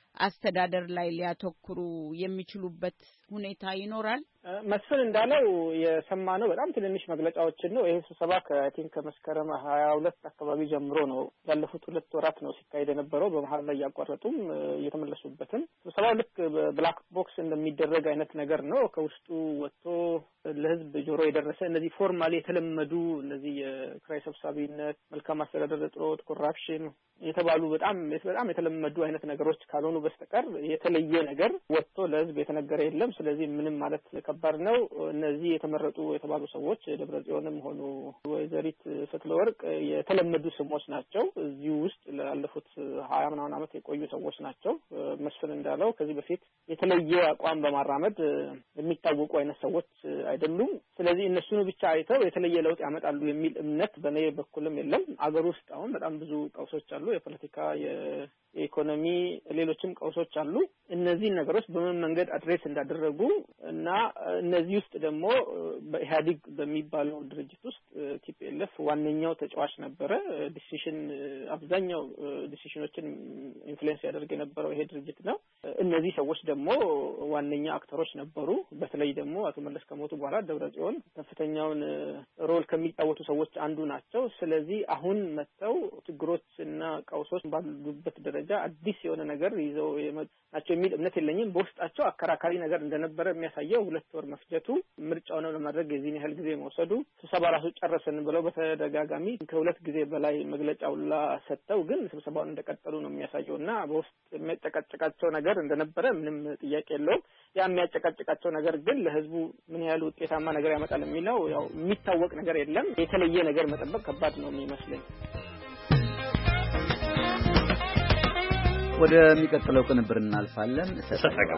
አስተዳደር ላይ ሊያተኩሩ የሚችሉበት ሁኔታ ይኖራል። መስፍን እንዳለው የሰማነው በጣም ትንንሽ መግለጫዎችን ነው። ይሄ ስብሰባ ከአይ ቲንክ ከመስከረም ሀያ ሁለት አካባቢ ጀምሮ ነው ያለፉት ሁለት ወራት ነው ሲካሄድ የነበረው። በመሀል ላይ ያቋረጡም እየተመለሱበትም ስብሰባው ልክ በብላክ ቦክስ እንደሚደረግ አይነት ነገር ነው። ከውስጡ ወጥቶ ለህዝብ ጆሮ የደረሰ እነዚህ ፎርማሊ የተለመዱ እነዚህ የኪራይ ሰብሳቢነት፣ መልካም አስተዳደር እጦት፣ ኮራፕሽን የተባሉ በጣም በጣም የተለመዱ አይነት ነገሮች ካልሆኑ በስተቀር የተለየ ነገር ወጥቶ ለህዝብ የተነገረ የለም። ስለዚህ ምንም ማለት ከባድ ነው። እነዚህ የተመረጡ የተባሉ ሰዎች ደብረጽዮንም ሆኑ ወይዘሪት ፈትለወርቅ የተለመዱ ስሞች ናቸው። እዚህ ውስጥ ላለፉት ሀያ ምናምን ዓመት የቆዩ ሰዎች ናቸው። መስፍን እንዳለው ከዚህ በፊት የተለየ አቋም በማራመድ የሚታወቁ አይነት ሰዎች አይደሉም። ስለዚህ እነሱን ብቻ አይተው የተለየ ለውጥ ያመጣሉ የሚል እምነት በኔ በኩልም የለም። አገር ውስጥ አሁን በጣም ብዙ ቀውሶች አሉ። የፖለቲካ፣ የኢኮኖሚ፣ ሌሎችም ቀውሶች አሉ። እነዚህ ነገሮች በምን መንገድ አድሬስ እንዳደረጉ እና እነዚህ ውስጥ ደግሞ በኢህአዴግ በሚባለው ድርጅት ውስጥ ቲፒኤልኤፍ ዋነኛው ተጫዋች ነበረ። ዲሲሽን አብዛኛው ዲሲሽኖችን ኢንፍሉዌንስ ያደርግ የነበረው ይሄ ድርጅት ነው። እነዚህ ሰዎች ደግሞ ዋነኛ አክተሮች ነበሩ። በተለይ ደግሞ አቶ መለስ ከሞቱ በኋላ ደብረጽዮን ከፍተኛውን ሮል ከሚጫወቱ ሰዎች አንዱ ናቸው። ስለዚህ አሁን መተው ችግሮችና ቀውሶች ባሉበት ደረጃ አዲስ የሆነ ነገር ይዘው ናቸው የሚል እምነት የለኝም። በውስጣቸው አከራካሪ ነገር እንደነበረ የሚያሳየው ሁለት ወር መፍጀቱ፣ ምርጫውን ለማድረግ የዚህን ያህል ጊዜ መውሰዱ፣ ስብሰባ ራሱ ጨረስን ብለው በተደጋጋሚ ከሁለት ጊዜ በላይ መግለጫውላ ሰጥተው ግን ስብሰባውን እንደቀጠሉ ነው የሚያሳየው እና በውስጥ የሚያጨቃጨቃቸው ነገር እንደነበረ ምንም ጥያቄ የለውም። ያ የሚያጨቃጨቃቸው ነገር ግን ለህዝቡ ምን ያህል ውጤታማ ነገር ያመጣል የሚለው ያው የሚታወቅ ነገር የለም። የተለየ ነገር መጠበቅ ከባድ ነው የሚመስለኝ። ወደ የሚቀጥለው ቅንብር እናልፋለን። ሰፈቀ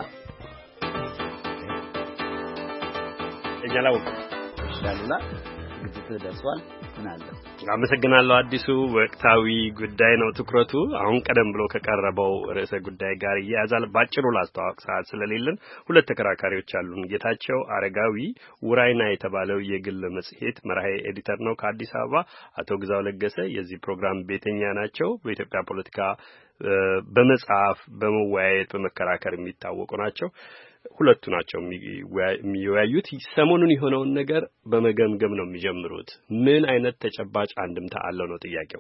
እኛላው ዳሉላ ግጭት ደርሷል። ምን አለ? አመሰግናለሁ። አዲሱ ወቅታዊ ጉዳይ ነው ትኩረቱ። አሁን ቀደም ብሎ ከቀረበው ርዕሰ ጉዳይ ጋር ይያዛል። ባጭሩ ላስተዋወቅ ሰዓት ስለሌለን ሁለት ተከራካሪዎች አሉን። ጌታቸው አረጋዊ ውራይና የተባለው የግል መጽሔት መርሃ ኤዲተር ነው ከአዲስ አበባ። አቶ ግዛው ለገሰ የዚህ ፕሮግራም ቤተኛ ናቸው። በኢትዮጵያ ፖለቲካ በመጽሐፍ በመወያየት በመከራከር የሚታወቁ ናቸው። ሁለቱ ናቸው የሚወያዩት። ሰሞኑን የሆነውን ነገር በመገምገም ነው የሚጀምሩት። ምን አይነት ተጨባጭ አንድምታ አለው ነው ጥያቄው።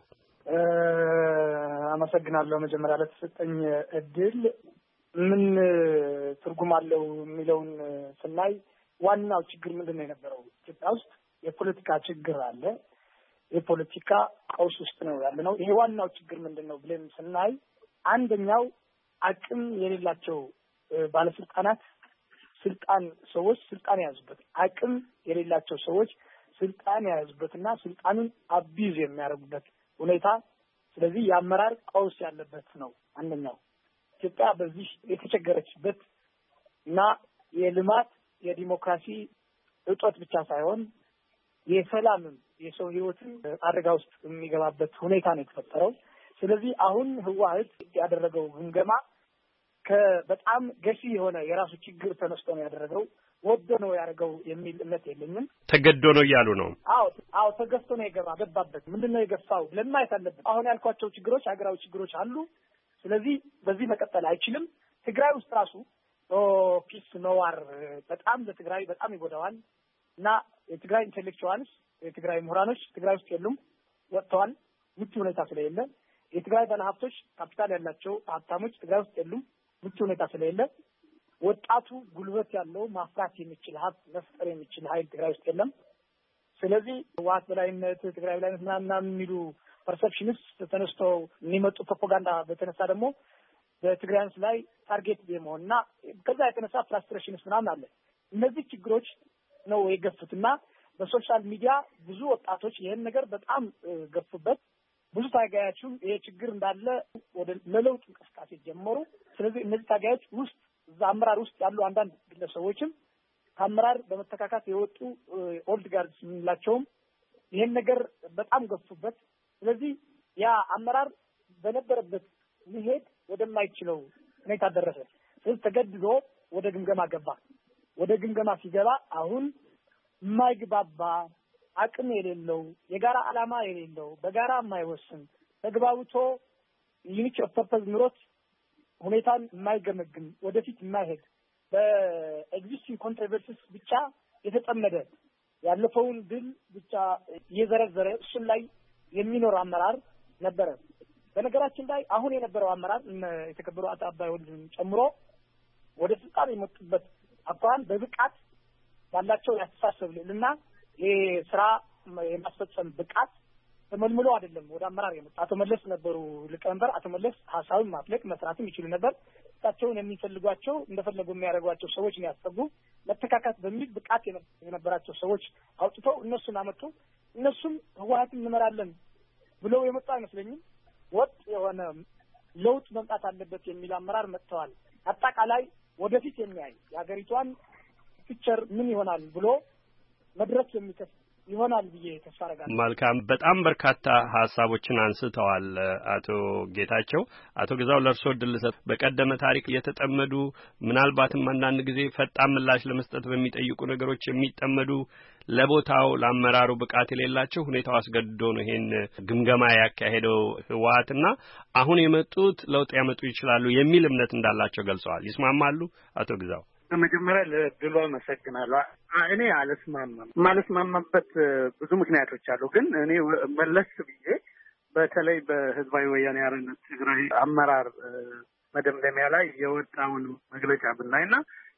አመሰግናለሁ። መጀመሪያ ለተሰጠኝ እድል ምን ትርጉም አለው የሚለውን ስናይ ዋናው ችግር ምንድን ነው የነበረው? ኢትዮጵያ ውስጥ የፖለቲካ ችግር አለ። የፖለቲካ ቀውስ ውስጥ ነው ያለነው። ይሄ ዋናው ችግር ምንድን ነው ብለን ስናይ አንደኛው አቅም የሌላቸው ባለስልጣናት ስልጣን ሰዎች ስልጣን የያዙበት አቅም የሌላቸው ሰዎች ስልጣን የያዙበትና ስልጣኑን አቢዝ የሚያደርጉበት ሁኔታ፣ ስለዚህ የአመራር ቀውስ ያለበት ነው አንደኛው። ኢትዮጵያ በዚህ የተቸገረችበት እና የልማት የዲሞክራሲ እጦት ብቻ ሳይሆን የሰላምም የሰው ህይወትን አደጋ ውስጥ የሚገባበት ሁኔታ ነው የተፈጠረው። ስለዚህ አሁን ህወሓት ያደረገው ግምገማ ከበጣም ገፊ የሆነ የራሱ ችግር ተነስቶ ነው ያደረገው። ወዶ ነው ያደረገው የሚል እምነት የለኝም። ተገዶ ነው እያሉ ነው። አዎ አዎ ተገፍቶ ነው የገባ ገባበት። ምንድነው የገፋው ለማየት አለበት። አሁን ያልኳቸው ችግሮች ሀገራዊ ችግሮች አሉ። ስለዚህ በዚህ መቀጠል አይችልም። ትግራይ ውስጥ ራሱ ኦ ፒስ ኖዋር በጣም ለትግራይ በጣም ይጎዳዋል እና የትግራይ ኢንቴሌክቹዋልስ የትግራይ ምሁራኖች ትግራይ ውስጥ የሉም፣ ወጥተዋል። ምቹ ሁኔታ ስለሌለ የትግራይ ባለሀብቶች ካፒታል ያላቸው ሀብታሞች ትግራይ ውስጥ የሉም፣ ምቹ ሁኔታ ስለሌለ ወጣቱ ጉልበት ያለው ማፍራት የሚችል ሀብት መፍጠር የሚችል ኃይል ትግራይ ውስጥ የለም። ስለዚህ ህወሓት በላይነት ትግራይ በላይነት ምናምን የሚሉ ፐርሰፕሽንስ ተነስተው የሚመጡ ፕሮፓጋንዳ በተነሳ ደግሞ በትግራይንስ ላይ ታርጌት የመሆንና ከዛ የተነሳ ፍራስትሬሽንስ ምናምን አለ። እነዚህ ችግሮች ነው የገፉትና በሶሻል ሚዲያ ብዙ ወጣቶች ይሄን ነገር በጣም ገፉበት። ብዙ ታጋዮችም ይሄ ችግር እንዳለ ወደ ለለውጥ እንቅስቃሴ ጀመሩ። ስለዚህ እነዚህ ታጋዮች ውስጥ እዛ አመራር ውስጥ ያሉ አንዳንድ ግለሰቦችም ከአመራር በመተካካት የወጡ ኦልድ ጋርድስ የምንላቸውም ይሄን ነገር በጣም ገፉበት። ስለዚህ ያ አመራር በነበረበት ሊሄድ ወደማይችለው ሁኔታ ደረሰ። ስለዚህ ተገድዶ ወደ ግምገማ ገባ። ወደ ግምገማ ሲገባ አሁን የማይግባባ አቅም የሌለው የጋራ ዓላማ የሌለው በጋራ የማይወስን ተግባብቶ ዩኒቲ ኦፍ ፐርፐዝ ኑሮት ሁኔታን የማይገመግም ወደፊት የማይሄድ በኤግዚስቲንግ ኮንትሮቨርሲስ ብቻ የተጠመደ ያለፈውን ድል ብቻ እየዘረዘረ እሱን ላይ የሚኖር አመራር ነበረ። በነገራችን ላይ አሁን የነበረው አመራር የተከበሩ አቶ አባይ ወልድን ጨምሮ ወደ ስልጣን የመጡበት አቋም በብቃት ባላቸው ያስተሳሰብ ልዕልና የስራ የማስፈጸም ብቃት ተመልምሎ አይደለም ወደ አመራር የመጣ። አቶ መለስ ነበሩ ሊቀመንበር። አቶ መለስ ሀሳቡን ማፍለቅ መስራትም ይችሉ ነበር። እሳቸውን የሚፈልጓቸው እንደፈለጉ የሚያደርጓቸው ሰዎች ነው ያስጠጉ። መተካካት በሚል ብቃት የነበራቸው ሰዎች አውጥተው እነሱን አመጡ። እነሱም ህወሓትን እንመራለን ብለው የመጣ አይመስለኝም። ወጥ የሆነ ለውጥ መምጣት አለበት የሚል አመራር መጥተዋል። አጠቃላይ ወደፊት የሚያይ የሀገሪቷን ፒክቸር ምን ይሆናል ብሎ መድረክ የሚከፍ ይሆናል ብዬ ተስፋ አደርጋለሁ። መልካም። በጣም በርካታ ሐሳቦችን አንስተዋል አቶ ጌታቸው። አቶ ግዛው ለርሶ ድልሰት በቀደመ ታሪክ እየተጠመዱ ምናልባትም አንዳንድ ጊዜ ፈጣን ምላሽ ለመስጠት በሚጠይቁ ነገሮች የሚጠመዱ ለቦታው ለአመራሩ ብቃት የሌላቸው ሁኔታው አስገድዶ ነው ይሄን ግምገማ ያካሄደው ህወሓትና አሁን የመጡት ለውጥ ያመጡ ይችላሉ የሚል እምነት እንዳላቸው ገልጸዋል። ይስማማሉ አቶ ግዛው? በመጀመሪያ ለድሉ አመሰግናለሁ። እኔ አልስማማም። ማለስማማበት ብዙ ምክንያቶች አሉ። ግን እኔ መለስ ብዬ በተለይ በህዝባዊ ወያኔ ሓርነት ትግራይ አመራር መደምደሚያ ላይ የወጣውን መግለጫ ብናይና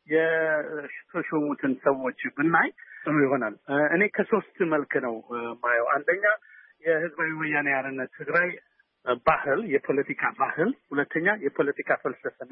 የተሾሙትን ሰዎች ብናይ ጥሩ ይሆናል። እኔ ከሶስት መልክ ነው ማየው። አንደኛ የህዝባዊ ወያኔ ሓርነት ትግራይ ባህል፣ የፖለቲካ ባህል፣ ሁለተኛ የፖለቲካ ፍልስፍና፣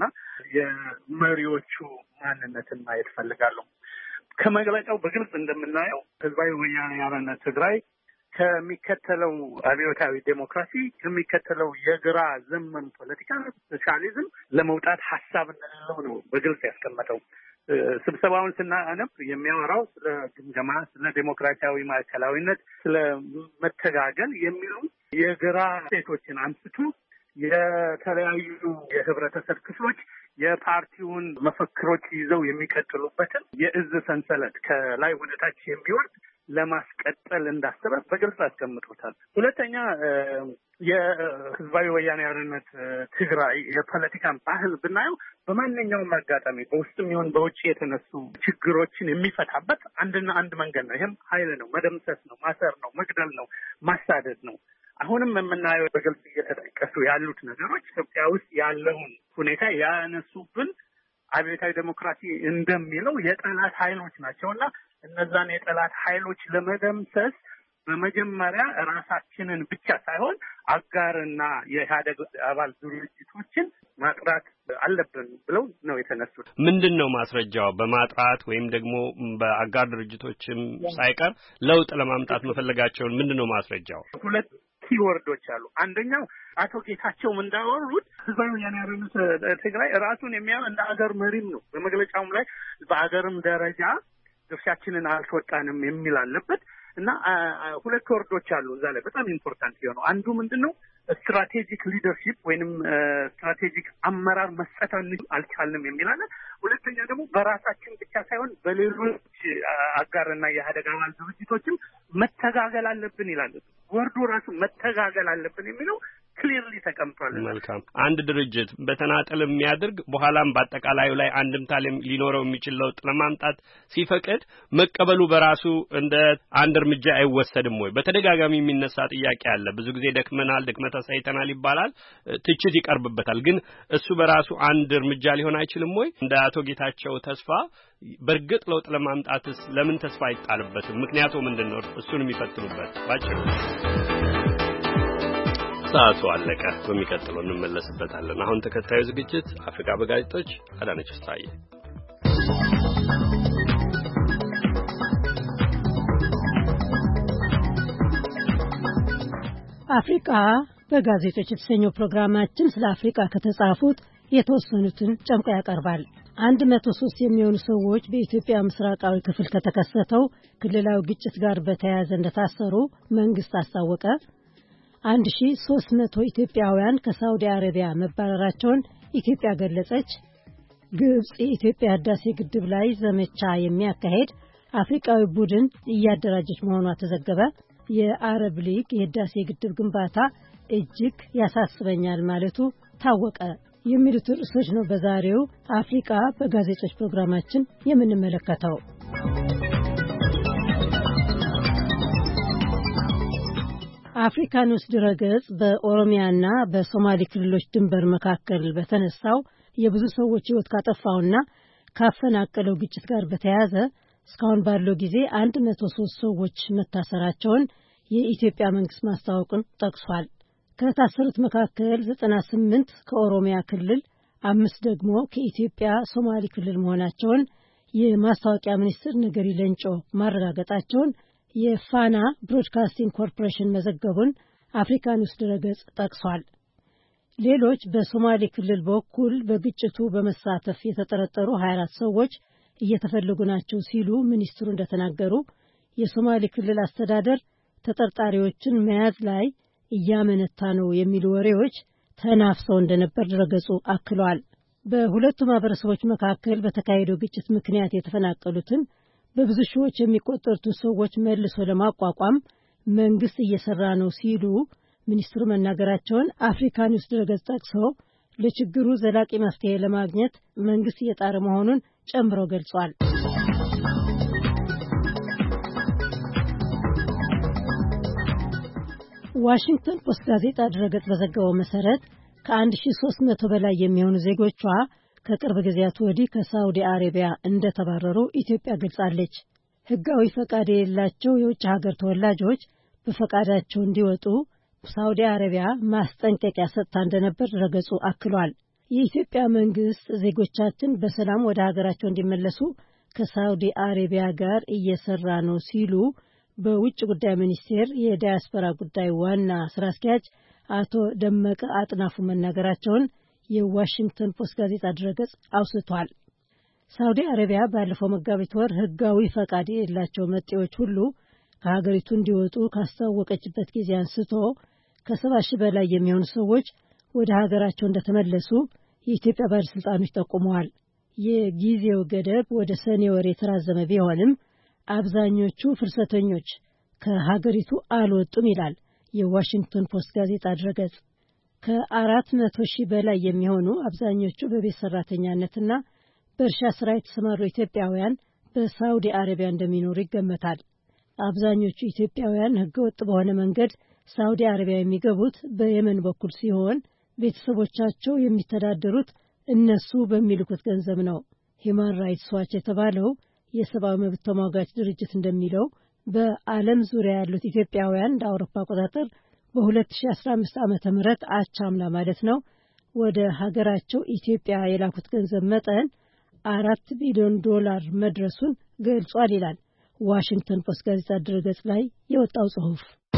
የመሪዎቹ ማንነትን ማየት ፈልጋለሁ። ከመግለጫው በግልጽ እንደምናየው ህዝባዊ ወያኔ ሓርነት ትግራይ ከሚከተለው አብዮታዊ ዴሞክራሲ ከሚከተለው የግራ ዘመን ፖለቲካ ሶሻሊዝም ለመውጣት ሀሳብ እንደሌለው ነው በግልጽ ያስቀመጠው። ስብሰባውን ስናነብ የሚያወራው ስለ ግምገማ፣ ስለ ዴሞክራሲያዊ ማዕከላዊነት፣ ስለ መተጋገል የሚሉ የግራ ሴቶችን አንስቶ የተለያዩ የህብረተሰብ ክፍሎች የፓርቲውን መፈክሮች ይዘው የሚቀጥሉበትን የእዝ ሰንሰለት ከላይ ወደ ታች የሚወርድ ለማስቀጠል እንዳሰበ በግልጽ አስቀምጦታል። ሁለተኛ የህዝባዊ ወያኔ ሓርነት ትግራይ የፖለቲካን ባህል ብናየው በማንኛውም አጋጣሚ በውስጥም ይሁን በውጭ የተነሱ ችግሮችን የሚፈታበት አንድና አንድ መንገድ ነው። ይህም ኃይል ነው፣ መደምሰስ ነው፣ ማሰር ነው፣ መግደል ነው፣ ማሳደድ ነው። አሁንም የምናየው በግልጽ እየተጠቀሱ ያሉት ነገሮች ኢትዮጵያ ውስጥ ያለውን ሁኔታ ያነሱብን አብዮታዊ ዴሞክራሲ እንደሚለው የጠላት ኃይሎች ናቸውና እነዛን የጠላት ኃይሎች ለመደምሰስ በመጀመሪያ ራሳችንን ብቻ ሳይሆን አጋርና የኢህአዴግ አባል ድርጅቶችን ማጥራት አለብን ብለው ነው የተነሱት። ምንድነው ማስረጃው? በማጥራት ወይም ደግሞ በአጋር ድርጅቶችም ሳይቀር ለውጥ ለማምጣት መፈለጋቸውን ምንድነው ማስረጃው? ሁለት ኪወርዶች አሉ። አንደኛው አቶ ጌታቸውም እንዳወሩት ህዝባዊ ወያኔ ሓርነት ትግራይ ራሱን የሚያየው እንደ አገር መሪም ነው። በመግለጫውም ላይ በአገርም ደረጃ ድርሻችንን አልተወጣንም የሚል አለበት እና ሁለት ወርዶች አሉ እዛ ላይ በጣም ኢምፖርታንት የሆነው። አንዱ ምንድነው ስትራቴጂክ ሊደርሺፕ ወይንም ስትራቴጂክ አመራር መስጠት አልቻልንም የሚል አለ። ሁለተኛ ደግሞ በራሳችን ብቻ ሳይሆን በሌሎች አጋርና የኢህአዴግ አባል ድርጅቶችም መተጋገል አለብን ይላል። ወርዱ ራሱ መተጋገል አለብን የሚለው ክሊርሊ ተቀምጧል። መልካም። አንድ ድርጅት በተናጠል የሚያደርግ በኋላም በአጠቃላዩ ላይ አንድምታ ሊኖረው የሚችል ለውጥ ለማምጣት ሲፈቅድ መቀበሉ በራሱ እንደ አንድ እርምጃ አይወሰድም ወይ? በተደጋጋሚ የሚነሳ ጥያቄ አለ። ብዙ ጊዜ ደክመናል፣ ድክመት አሳይተናል ይባላል፣ ትችት ይቀርብበታል። ግን እሱ በራሱ አንድ እርምጃ ሊሆን አይችልም ወይ? እንደ አቶ ጌታቸው ተስፋ በእርግጥ ለውጥ ለማምጣትስ ለምን ተስፋ አይጣልበትም? ምክንያቱ ምንድነው? እሱን የሚፈትኑበት ባጭሩ። ሰዓቱ አለቀ። በሚቀጥለው እንመለስበታለን። አሁን ተከታዩ ዝግጅት አፍሪካ በጋዜጦች አዳነች ፍስሐዬ። አፍሪካ በጋዜጦች የተሰኘው ፕሮግራማችን ስለ አፍሪካ ከተጻፉት የተወሰኑትን ጨምቆ ያቀርባል። አንድ መቶ ሶስት የሚሆኑ ሰዎች በኢትዮጵያ ምስራቃዊ ክፍል ከተከሰተው ክልላዊ ግጭት ጋር በተያያዘ እንደታሰሩ መንግስት አስታወቀ። አንድ ሺህ ሶስት መቶ ኢትዮጵያውያን ከሳውዲ አረቢያ መባረራቸውን ኢትዮጵያ ገለጸች። ግብጽ የኢትዮጵያ ህዳሴ ግድብ ላይ ዘመቻ የሚያካሄድ አፍሪካዊ ቡድን እያደራጀች መሆኗ ተዘገበ። የአረብ ሊግ የህዳሴ ግድብ ግንባታ እጅግ ያሳስበኛል ማለቱ ታወቀ። የሚሉት ርዕሶች ነው በዛሬው አፍሪካ በጋዜጦች ፕሮግራማችን የምንመለከተው። አፍሪካ ኒውስ ድረገጽ በኦሮሚያና በሶማሌ ክልሎች ድንበር መካከል በተነሳው የብዙ ሰዎች ህይወት ካጠፋውና ካፈናቀለው ግጭት ጋር በተያያዘ እስካሁን ባለው ጊዜ አንድ መቶ ሶስት ሰዎች መታሰራቸውን የኢትዮጵያ መንግስት ማስታወቁን ጠቅሷል። ከታሰሩት መካከል ዘጠና ስምንት ከኦሮሚያ ክልል፣ አምስት ደግሞ ከኢትዮጵያ ሶማሌ ክልል መሆናቸውን የማስታወቂያ ሚኒስትር ነገሪ ሌንጮ ማረጋገጣቸውን የፋና ብሮድካስቲንግ ኮርፖሬሽን መዘገቡን አፍሪካ ኒውስ ድረገጽ ጠቅሷል። ሌሎች በሶማሌ ክልል በኩል በግጭቱ በመሳተፍ የተጠረጠሩ ሀያ አራት ሰዎች እየተፈለጉ ናቸው ሲሉ ሚኒስትሩ እንደተናገሩ የሶማሌ ክልል አስተዳደር ተጠርጣሪዎችን መያዝ ላይ እያመነታ ነው የሚሉ ወሬዎች ተናፍሰው እንደነበር ድረገጹ አክሏል። በሁለቱ ማህበረሰቦች መካከል በተካሄደው ግጭት ምክንያት የተፈናቀሉትን በብዙ ሺዎች የሚቆጠሩትን ሰዎች መልሶ ለማቋቋም መንግስት እየሰራ ነው ሲሉ ሚኒስትሩ መናገራቸውን አፍሪካ ኒውስ ድረገጽ ጠቅሶ ለችግሩ ዘላቂ መፍትሄ ለማግኘት መንግስት እየጣረ መሆኑን ጨምሮ ገልጿል። ዋሽንግተን ፖስት ጋዜጣ ድረገጽ በዘገበው መሰረት ከአንድ ሺህ ሦስት መቶ በላይ የሚሆኑ ዜጎቿ ከቅርብ ጊዜያት ወዲህ ከሳውዲ አረቢያ እንደተባረሩ ኢትዮጵያ ገልጻለች። ህጋዊ ፈቃድ የሌላቸው የውጭ ሀገር ተወላጆች በፈቃዳቸው እንዲወጡ ሳውዲ አረቢያ ማስጠንቀቂያ ሰጥታ እንደነበር ድረገጹ አክሏል። የኢትዮጵያ መንግስት ዜጎቻችን በሰላም ወደ ሀገራቸው እንዲመለሱ ከሳውዲ አረቢያ ጋር እየሰራ ነው ሲሉ በውጭ ጉዳይ ሚኒስቴር የዳያስፖራ ጉዳይ ዋና ስራ አስኪያጅ አቶ ደመቀ አጥናፉ መናገራቸውን የዋሽንግተን ፖስት ጋዜጣ ድረገጽ አውስቷል። ሳውዲ አረቢያ ባለፈው መጋቢት ወር ህጋዊ ፈቃድ የሌላቸው መጤዎች ሁሉ ከሀገሪቱ እንዲወጡ ካስታወቀችበት ጊዜ አንስቶ ከሰባ ሺህ በላይ የሚሆኑ ሰዎች ወደ ሀገራቸው እንደተመለሱ የኢትዮጵያ ባለስልጣኖች ጠቁመዋል። የጊዜው ገደብ ወደ ሰኔ ወር የተራዘመ ቢሆንም አብዛኞቹ ፍልሰተኞች ከሀገሪቱ አልወጡም ይላል የዋሽንግተን ፖስት ጋዜጣ ድረገጽ። ከአራት መቶ ሺህ በላይ የሚሆኑ አብዛኞቹ በቤት ሰራተኛነትና በእርሻ ስራ የተሰማሩ ኢትዮጵያውያን በሳውዲ አረቢያ እንደሚኖሩ ይገመታል። አብዛኞቹ ኢትዮጵያውያን ህገወጥ በሆነ መንገድ ሳውዲ አረቢያ የሚገቡት በየመን በኩል ሲሆን ቤተሰቦቻቸው የሚተዳደሩት እነሱ በሚልኩት ገንዘብ ነው። ሂማን ራይትስ ዋች የተባለው የሰብአዊ መብት ተሟጋች ድርጅት እንደሚለው በዓለም ዙሪያ ያሉት ኢትዮጵያውያን እንደ አውሮፓ አቆጣጠር በ2015 ዓመተ ምህረት አቻምና ማለት ነው ወደ ሀገራቸው ኢትዮጵያ የላኩት ገንዘብ መጠን አራት ቢሊዮን ዶላር መድረሱን ገልጿል ይላል ዋሽንግተን ፖስት ጋዜጣ ድረገጽ ላይ የወጣው ጽሑፍ።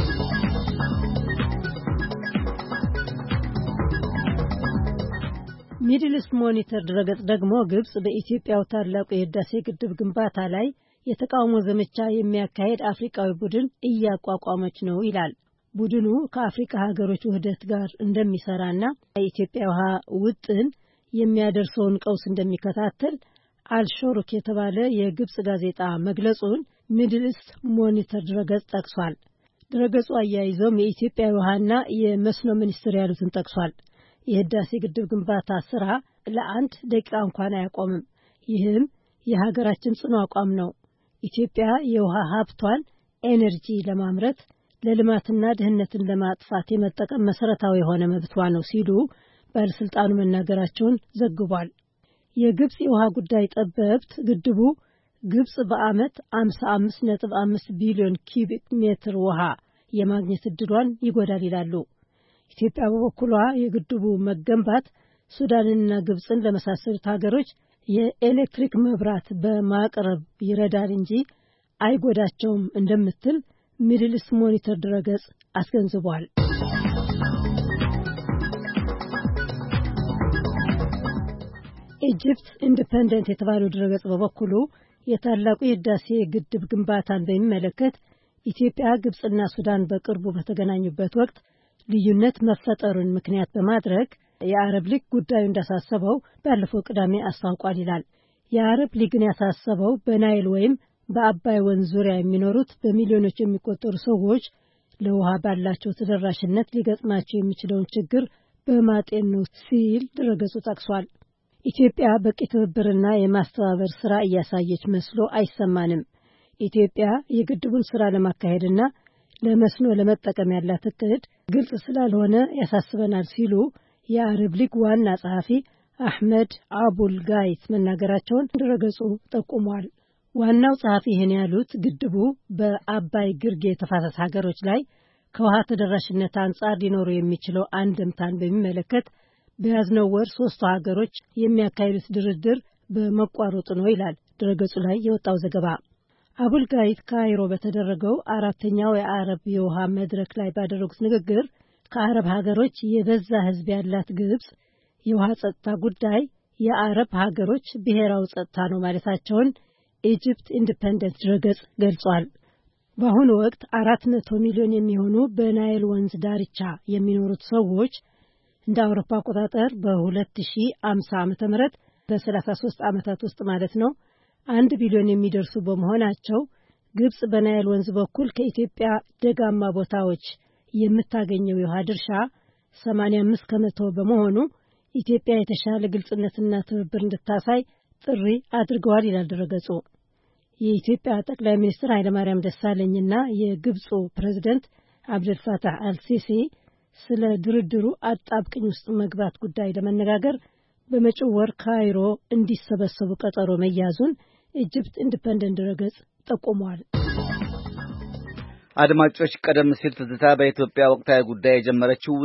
ሚድል ኢስት ሞኒተር ድረገጽ ደግሞ ግብጽ በኢትዮጵያው ታላቁ የህዳሴ ግድብ ግንባታ ላይ የተቃውሞ ዘመቻ የሚያካሄድ አፍሪካዊ ቡድን እያቋቋመች ነው ይላል። ቡድኑ ከአፍሪካ ሀገሮች ውህደት ጋር እንደሚሰራና የኢትዮጵያ ውሃ ውጥን የሚያደርሰውን ቀውስ እንደሚከታተል አልሾሩክ የተባለ የግብጽ ጋዜጣ መግለጹን ሚድል ኢስት ሞኒተር ድረገጽ ጠቅሷል። ድረገጹ አያይዞም የኢትዮጵያ ውሃና የመስኖ ሚኒስትር ያሉትን ጠቅሷል። የህዳሴ ግድብ ግንባታ ስራ ለአንድ ደቂቃ እንኳን አያቆምም። ይህም የሀገራችን ጽኑ አቋም ነው። ኢትዮጵያ የውሃ ሀብቷን ኤነርጂ ለማምረት ለልማትና ድህነትን ለማጥፋት የመጠቀም መሰረታዊ የሆነ መብቷ ነው ሲሉ ባለስልጣኑ መናገራቸውን ዘግቧል። የግብጽ የውሃ ጉዳይ ጠበብት ግድቡ ግብጽ በአመት አምሳ አምስት ነጥብ አምስት ቢሊዮን ኪዩቢክ ሜትር ውሃ የማግኘት እድሏን ይጎዳል ይላሉ። ኢትዮጵያ በበኩሏ የግድቡ መገንባት ሱዳንንና ግብጽን ለመሳሰሉት ሀገሮች የኤሌክትሪክ መብራት በማቅረብ ይረዳል እንጂ አይጎዳቸውም እንደምትል ሚድል ኢስት ሞኒተር ድረገጽ አስገንዝቧል። ኢጅፕት ኢንዲፔንደንት የተባለው ድረገጽ በበኩሉ የታላቁ የህዳሴ ግድብ ግንባታን በሚመለከት ኢትዮጵያ፣ ግብጽና ሱዳን በቅርቡ በተገናኙበት ወቅት ልዩነት መፈጠሩን ምክንያት በማድረግ የአረብ ሊግ ጉዳዩ እንዳሳሰበው ባለፈው ቅዳሜ አስታውቋል ይላል። የአረብ ሊግን ያሳሰበው በናይል ወይም በአባይ ወንዝ ዙሪያ የሚኖሩት በሚሊዮኖች የሚቆጠሩ ሰዎች ለውሃ ባላቸው ተደራሽነት ሊገጥማቸው የሚችለውን ችግር በማጤን ነው ሲል ድረገጹ ጠቅሷል። ኢትዮጵያ በቂ ትብብርና የማስተባበር ስራ እያሳየች መስሎ አይሰማንም። ኢትዮጵያ የግድቡን ስራ ለማካሄድና ለመስኖ ለመጠቀም ያላት እቅድ ግልጽ ስላልሆነ ያሳስበናል ሲሉ የአረብ ሊግ ዋና ጸሐፊ አሕመድ አቡል ጋይት መናገራቸውን ድረገጹ ጠቁሟል። ዋናው ጸሐፊ ይህን ያሉት ግድቡ በአባይ ግርጌ ተፋሰስ ሀገሮች ላይ ከውሃ ተደራሽነት አንጻር ሊኖሩ የሚችለው አንድምታን በሚመለከት በያዝነው ወር ሶስቱ ሀገሮች የሚያካሂዱት ድርድር በመቋረጡ ነው ይላል ድረገጹ ላይ የወጣው ዘገባ። አቡልጋይት ካይሮ በተደረገው አራተኛው የአረብ የውሃ መድረክ ላይ ባደረጉት ንግግር ከአረብ ሀገሮች የበዛ ሕዝብ ያላት ግብጽ የውሃ ጸጥታ ጉዳይ የአረብ ሀገሮች ብሔራዊ ጸጥታ ነው ማለታቸውን ኢጂፕት ኢንዲፔንደንት ድረገጽ ገልጿል። በአሁኑ ወቅት አራት መቶ ሚሊዮን የሚሆኑ በናይል ወንዝ ዳርቻ የሚኖሩት ሰዎች እንደ አውሮፓ አቆጣጠር በሁለት ሺህ ሃምሳ ዓመተ ምህረት በሰላሳ ሶስት ዓመታት ውስጥ ማለት ነው አንድ ቢሊዮን የሚደርሱ በመሆናቸው ግብጽ በናይል ወንዝ በኩል ከኢትዮጵያ ደጋማ ቦታዎች የምታገኘው የውሃ ድርሻ ሰማንያ አምስት ከመቶ በመሆኑ ኢትዮጵያ የተሻለ ግልጽነትና ትብብር እንድታሳይ ጥሪ አድርገዋል ይላል ድረገጹ። የኢትዮጵያ ጠቅላይ ሚኒስትር ኃይለማርያም ደሳለኝና የግብፁ ፕሬዝዳንት አብደልፋታህ አልሲሲ ስለ ድርድሩ አጣብቅኝ ውስጥ መግባት ጉዳይ ለመነጋገር በመጪው ወር ካይሮ እንዲሰበሰቡ ቀጠሮ መያዙን ኢጂፕት ኢንዲፔንደንት ድረገጽ ጠቁሟል። አድማጮች፣ ቀደም ሲል ትዝታ በኢትዮጵያ ወቅታዊ ጉዳይ የጀመረችው